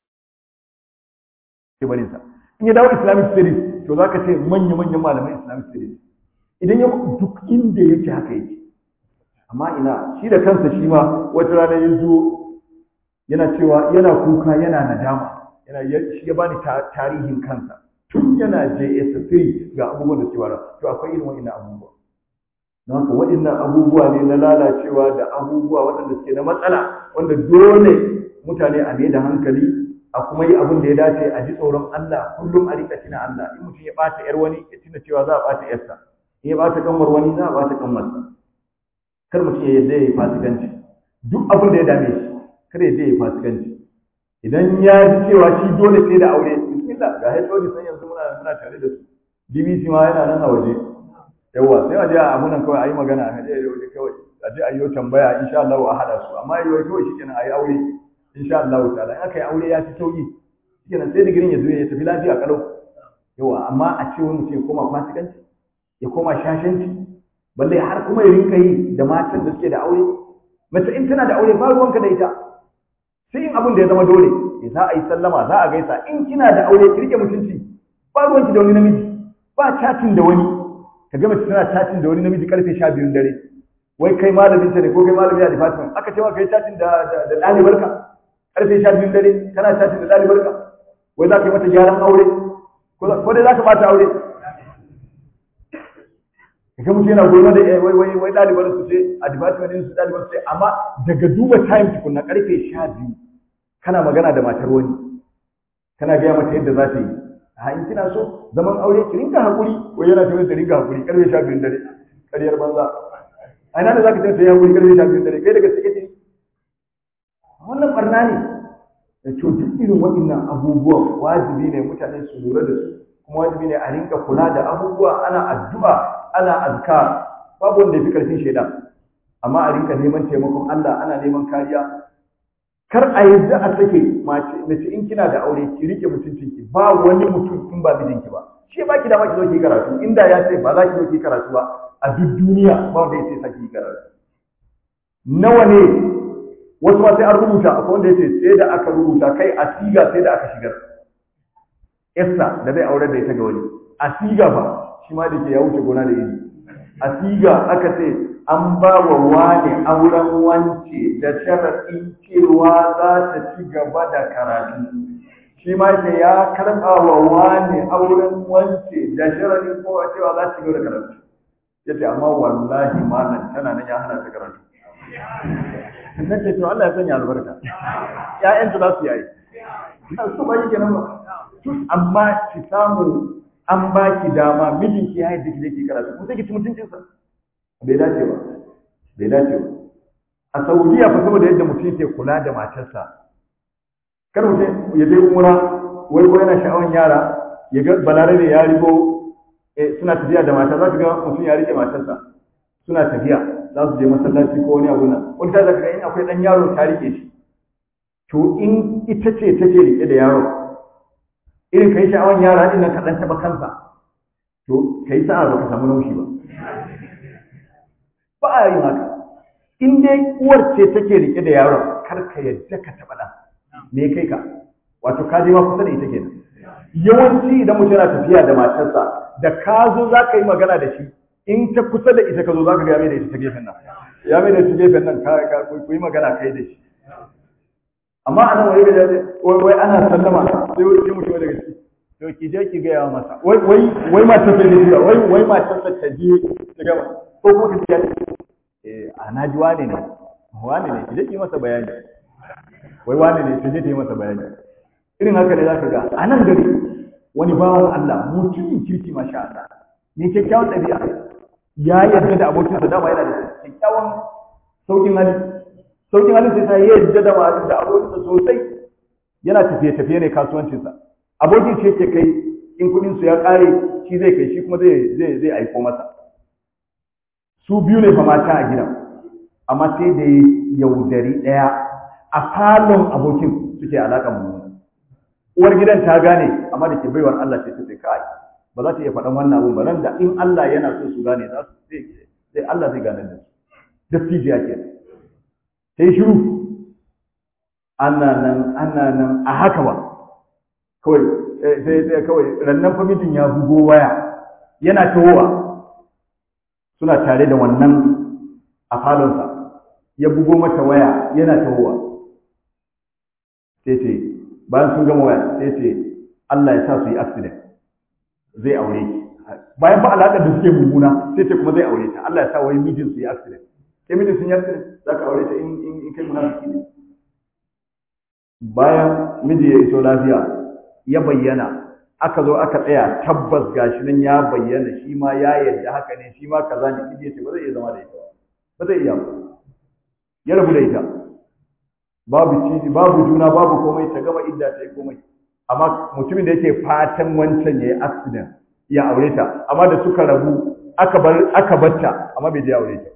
ke barinsa, in ya dawo Islamic studies to za ka ce manya-manyan malaman Islamic studies, idan ya duk inda yake haka yake. Amma ina shi da kansa shi ma wata rana ya zo yana cewa yana kuka yana nadama, yana shi ya bani tarihin kansa tun yana J S three ga abubuwan da suke wara. To akwai irin wa'annan abubuwa, don haka waɗannan abubuwa ne na lalacewa da abubuwa waɗanda suke na matsala, wanda dole mutane a mai da hankali a kuma yi abin da ya dace, a ji tsoron Allah, kullum a rika tuna Allah. In mutum ya ɓata ‘yar wani ya tuna cewa za a ɓata ‘yarsa, in ya ɓata kanwar wani za a ɓata kanwarsa. Kar mutum ya yadda ya yi fasikanci, duk abin da ya dame shi kada ya yadda ya yi fasikanci. Idan ya ji cewa shi dole sai da aure, bismillah, ga H O D san yanzu muna muna tare da su, B B C ma yana nan a waje. Yawwa sai a je a abunan kawai a yi magana, a je a waje kawai, a je a yi tambaya, insha Allah a haɗa su, amma yi kawai shi kenan a yi aure. Insha Allah ta'ala in aka yi aure ya fi sauki, kenan sai digirin ya zo ya tafi lafiya kalau. Yawa amma a ce wani mutum ya koma fasikanci, ya koma shashanci, balle har kuma ya rinka yi da matan da suke da aure. Mace in tana da aure ba ruwanka da ita, sai in abin da ya zama dole, za a yi sallama, za a gaisa. In kina da aure ki rike mutunci, ba ruwanki da wani namiji, ba chatting da wani. Ka ga mace tana chatting da wani namiji karfe sha biyun dare, wai kai malamin ta ne ko kai malami a department, aka ce ma kai chatting da da ɗalibarka karfe sha biyun dare, kana chatting da ɗalibarka, wai za ka yi mata gyaran aure ko dai za ka bata aure. Ka mutum yana gulma da wai wai wai ɗalibar su ce a department din su ɗalibar su ce, amma daga duba time tukunna karfe sha biyu kana magana da matar wani, kana gaya mata yadda za ta yi. A in kina so zaman aure ki rinka hakuri, wai yana cewa ta rinka hakuri karfe sha biyun dare, ƙaryar banza. A ina da za ka ce ta yi hakuri karfe sha biyun dare, kai daga sai kace wannan barna ne. Da to duk irin waɗannan abubuwan wajibi ne mutane su lura da su, kuma wajibi ne a rinka kula da abubuwa, ana addu'a, ana azkar, babu wanda ya fi karfin shaidan, amma a rinka neman taimakon Allah, ana neman kariya. Kar a yadda a sake mace in kina da aure ki rike mutuncinki, ba wani mutum in ba mijinki ba, shi ba ki da ki zo ki karatu, inda ya ce ba za ki zo ki karatu ba a duk duniya ba wanda ya ce saki karatu. Nawa ne wasu ma sai an rubuta, akwai wanda ya ce sai da aka rubuta, kai a siga sai da aka shigar Esta da zai aure da ita ga wani a siga ba, shi ma da ke ya wuce gona da iri. A siga aka ce an ba wa wani auren wance da sharaɗin cewa za ta ci gaba da karatu, shi ma ce ya karɓa wa wani auren wance da sharaɗin kowa cewa za ta ci gaba da karatu. Ya ce amma wallahi malam tana nan ya hana ta karatu. Nan ce to Allah ya sanya albarka, ƴaƴanta za su yayi su ba yake nan ba, amma ki samu an ba ki dama mijinki ya yi da ki karatu, kuma sai ki ci mutuncinsa. Bai dace ba, bai dace ba. A Saudiya fa saboda yadda mutum ke kula da matarsa, kar mutum ya je umra wai ko yana sha'awan yara, ya ga balarabe ya rigo suna tafiya da mata, za ka ga mutum ya rike matarsa suna tafiya, za su je masallaci ko wani abu nan, wani ta zaka ga in akwai dan yaro ta rike shi, to in ita ce take rike da yaro, irin kai sha'awan yara din nan ka dan taba kansa, to kai sa'a baka samu naushi ba. Ba a yi haka. In dai uwar ce take rike da yaron, kar ka yadda ka taba dan. Me kai ka? Wato ka je ma kusa da ita kenan. Yawanci idan mutum yana tafiya da matarsa, da ka zo za ka yi magana da shi, in ta kusa da ita ka zo za ka ga mai da ita ta gefen nan. Ya mai da ita gefen nan ka ku yi magana kai da shi. Amma anan wai ga wai wai ana sallama sai wai ce mutum daga shi. To ki je ki ga yawa masa. Wai wai wai matar ta ne wai wai matar ta je ta ga ko kuma ki ce eh ana ji wane ne. Wane ne ki je ki masa bayani. Wai wane ne ki je ki masa bayani. Irin haka ne zaka ga anan gari wani bawan Allah mutumin kirki masha Allah. Ne kyakkyawan ɗabi'a. Ya yarda da abokinsa dama yana da kyakkyawan saukin hali. Saukin halin sai ta yadda da masu da abokinsa sosai, yana tafiye-tafiye ne kasuwancinsa. Abokin ce ke kai in kudinsu ya kare shi zai kai, shi kuma zai zai zai aiko masa. Su biyu ne fa mata a gidan, amma sai da yaudari ɗaya a falon abokin suke alaƙa mu. Uwar gidan ta gane, amma da ke baiwar Allah ce ta ce kai ba za ta iya faɗan wannan abun ba, nan da in Allah yana so su gane za su sai Allah zai gane da su. Dattijiya ke. Sai shiru, ana nan ana nan a haka ba kawai sai sai kawai rannan famijin ya bugo waya yana tawowa, suna tare da wannan a falonsa, ya bugo mata waya yana tawowa, sai ce bayan sun gama waya sai ce Allah ya sa su yi accident, zai aure ki. Bayan ba alaƙar da suke mummuna sai ce kuma zai aure ta, Allah ya sa wai mijin su yi accident. Sai mijin sun yi accident za ka aure ta in kai munafiki ne. Bayan miji ya iso lafiya ya bayyana, aka zo aka tsaya tabbas gashi nan ya bayyana, shi ma ya yarda haka ne, shi ma kaza ne, miji ya ce ba zai iya zama da ita ba zai iya ba, ya rabu da ita, babu ciji babu juna babu komai, ta gama idda ta yi komai. Amma mutumin da yake fatan wancan ya yi accident ya aure ta, amma da suka rabu aka bar aka batta, amma bai je aure ta.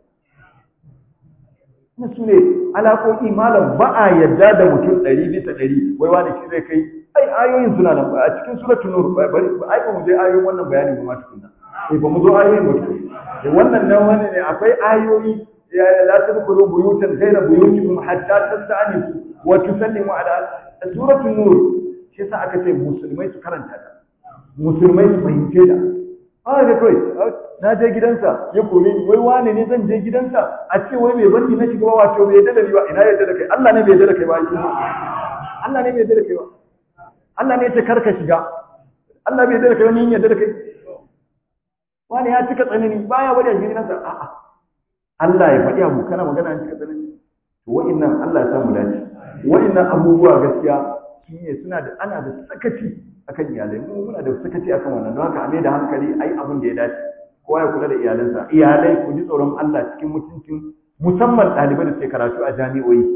Na su ne alaƙoƙi malam, ba a yarda da mutum ɗari bisa ɗari wai wani shi zai kai. Ai ayoyin suna nan a cikin suratul nur, bari ai ba mu je ayoyin wannan bayani ba ma tukunna. Eh ba mu zo ayoyin ba tukunna. Eh wannan nan wani ne, akwai ayoyi ya la tadkhulu buyutan ghayra buyutikum hatta tasta'nisu wa tusallimu ala suratul nur. Shi yasa aka ce musulmai su karanta ta, musulmai su fahimce ta. Ah ga kai na je gidansa ya kore ni, wai wane ne zan je gidansa a ce wai bai bani na shiga ba, wato bai yarda da ni ba. Ina yarda da kai? Allah ne bai yarda da kai ba. Allah ne bai yarda da kai ba. Allah ne ya ce karka shiga. Allah bai yarda da kai, wani yin yarda da kai. Wani ya cika tsanani baya bari a gidansa. A'a. Allah ya faɗi abu kana magana an cika tsanani. To wa'innan Allah ya samu dace. Wa'innan abubuwa gaskiya shine suna da ana da sakaci akan iyalai, mu muna da sakaci akan wannan. Don haka a mai da hankali ayi abin da ya dace. Kowa ya kula da iyalansa. Iyalai ku ji tsoron Allah cikin mutuncin, musamman ɗalibai da suke karatu a jami'o'i.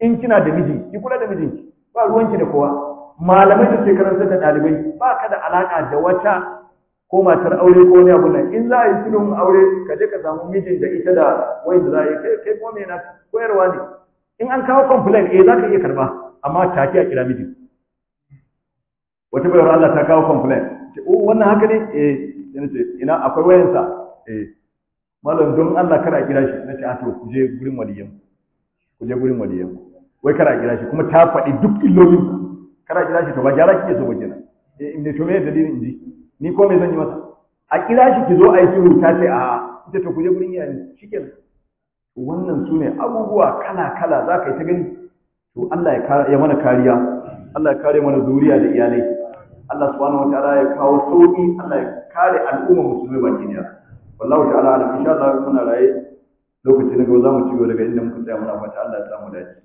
in kina da miji ki kula da mijinki ba ruwanki da kowa malamai da ke karantar da ɗalibai ba ka da alaka da wata ko matar aure ko wani abu nan in za a yi sulhun aure ka je ka samu mijin da ita da wanda za a yi kai kai kuma me na koyarwa ne in an kawo complaint eh za ka iya karba amma take a kira mijin wata bayar Allah ta kawo complaint ce oh wannan haka ne eh yana ce ina akwai wayansa eh malam don Allah kada a kira shi nace a to ku je gurin waliyan ku je gurin waliyan wai kada a kira shi kuma ta faɗi duk illolin kada a kira shi to ba gyara kike so ba kenan eh in ne to me dalilin inji ni ko me zan yi masa a kira shi ki zo a yi sulhu ta ce a ita to ku je gurin iyaye shikenan wannan sune abubuwa kala kala za ka yi ta gani to Allah ya ya mana kariya Allah ya kare mana zuriya da iyalai Allah subhanahu wataala ya kawo sauki Allah ya kare al'umma musulmi baki daya wallahu ta'ala alam insha Allah muna raye lokacin da za mu ci gaba daga inda muka tsaya muna fata Allah ya samu dace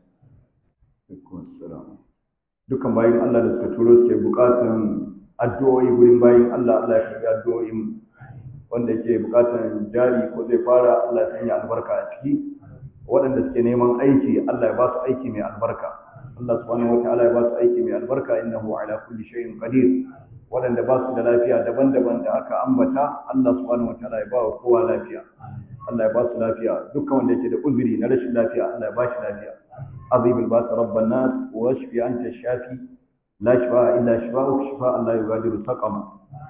dukkan bayin Allah da suka turo suke bukatun addu'o'i gurin bayin Allah Allah ya karbi addu'o'in wanda yake bukatun jari ko zai fara Allah ya sanya albarka a ciki waɗanda suke neman aiki Allah ya ba su aiki mai albarka Allah subhanahu wataala ya ba su aiki mai albarka innahu ala kulli shay'in qadir waɗanda ba su da lafiya daban-daban da aka ambata Allah subhanahu wataala ya ba wa kowa lafiya Allah ya ba su lafiya dukkan wanda yake da uzuri na rashin lafiya Allah ya ba shi lafiya azibul bas rabban nas wa shfi anta shafi la shifa illa shifa'uk shifa'an la yughadiru saqama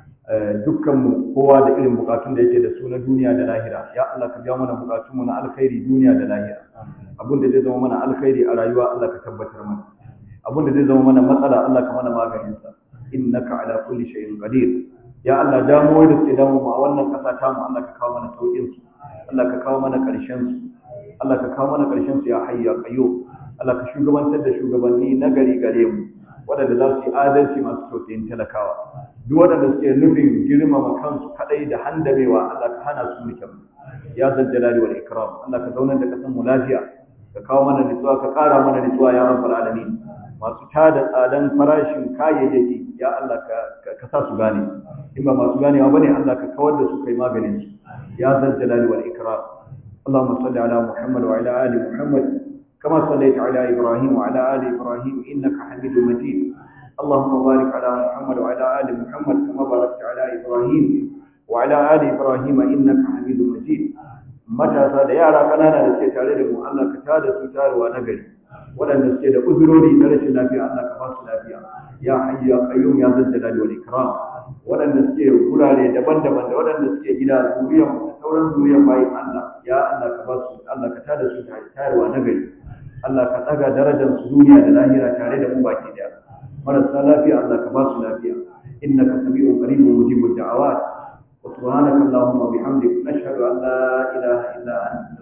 dukkan mu kowa da irin bukatun da yake da su na duniya da lahira ya Allah ka biya mana bukatun mu na alkhairi duniya da lahira abin da zai zama mana alkhairi a rayuwa Allah ka tabbatar mana abin da zai zama mana matsala Allah ka mana maganin sa innaka ala kulli shay'in qadir ya Allah damuwar da suke damu mu a wannan kasa ta mu Allah ka kawo mana saukin su Allah ka kawo mana karshen su Allah ka kawo mana karshen su ya hayya qayyum Allah ka shugabantar da shugabanni na gari gare mu waɗanda za su yi adalci masu tausayin talakawa duk waɗanda suke nufin girmama kansu kadai da handamewa Allah ka hana su mulkin ya zal jalali wal ikram Allah ka zaunar da kasan mu lafiya ka kawo mana nutsuwa ka ƙara mana nutsuwa ya rabbal alamin masu tada tsadan farashin kayayyaki ya Allah ka sa su gane in ba masu ganewa bane Allah ka kawar da su kai maganin su ya zal jalali wal ikram Allahumma salli ala Muhammad wa ala ali Muhammad كما صليت على إبراهيم وعلى آل إبراهيم إنك حميد مجيد اللهم بارك على محمد وعلى آل محمد كما باركت على إبراهيم وعلى آل إبراهيم إنك حميد مجيد متى صلى يا ربنا da suke tare da mu Allah ka tada su tarewa na gari waɗanda suke da uzurori na rashin lafiya Allah ka ba su lafiya ya hayyu ya qayyum ya zal jalali wal ikram waɗanda suke gurare daban-daban da waɗanda suke gida zuriyar da sauran zuriyar bayin Allah ya Allah ka ba su Allah ka tada su tarewa na gari Allah ka daga darajar su duniya da lahira tare da mu baki daya marasa lafiya Allah ka ba su lafiya innaka sami'un qaribun mujibud da'awat wa subhanaka allahumma bihamdika nashhadu an la ilaha illa anta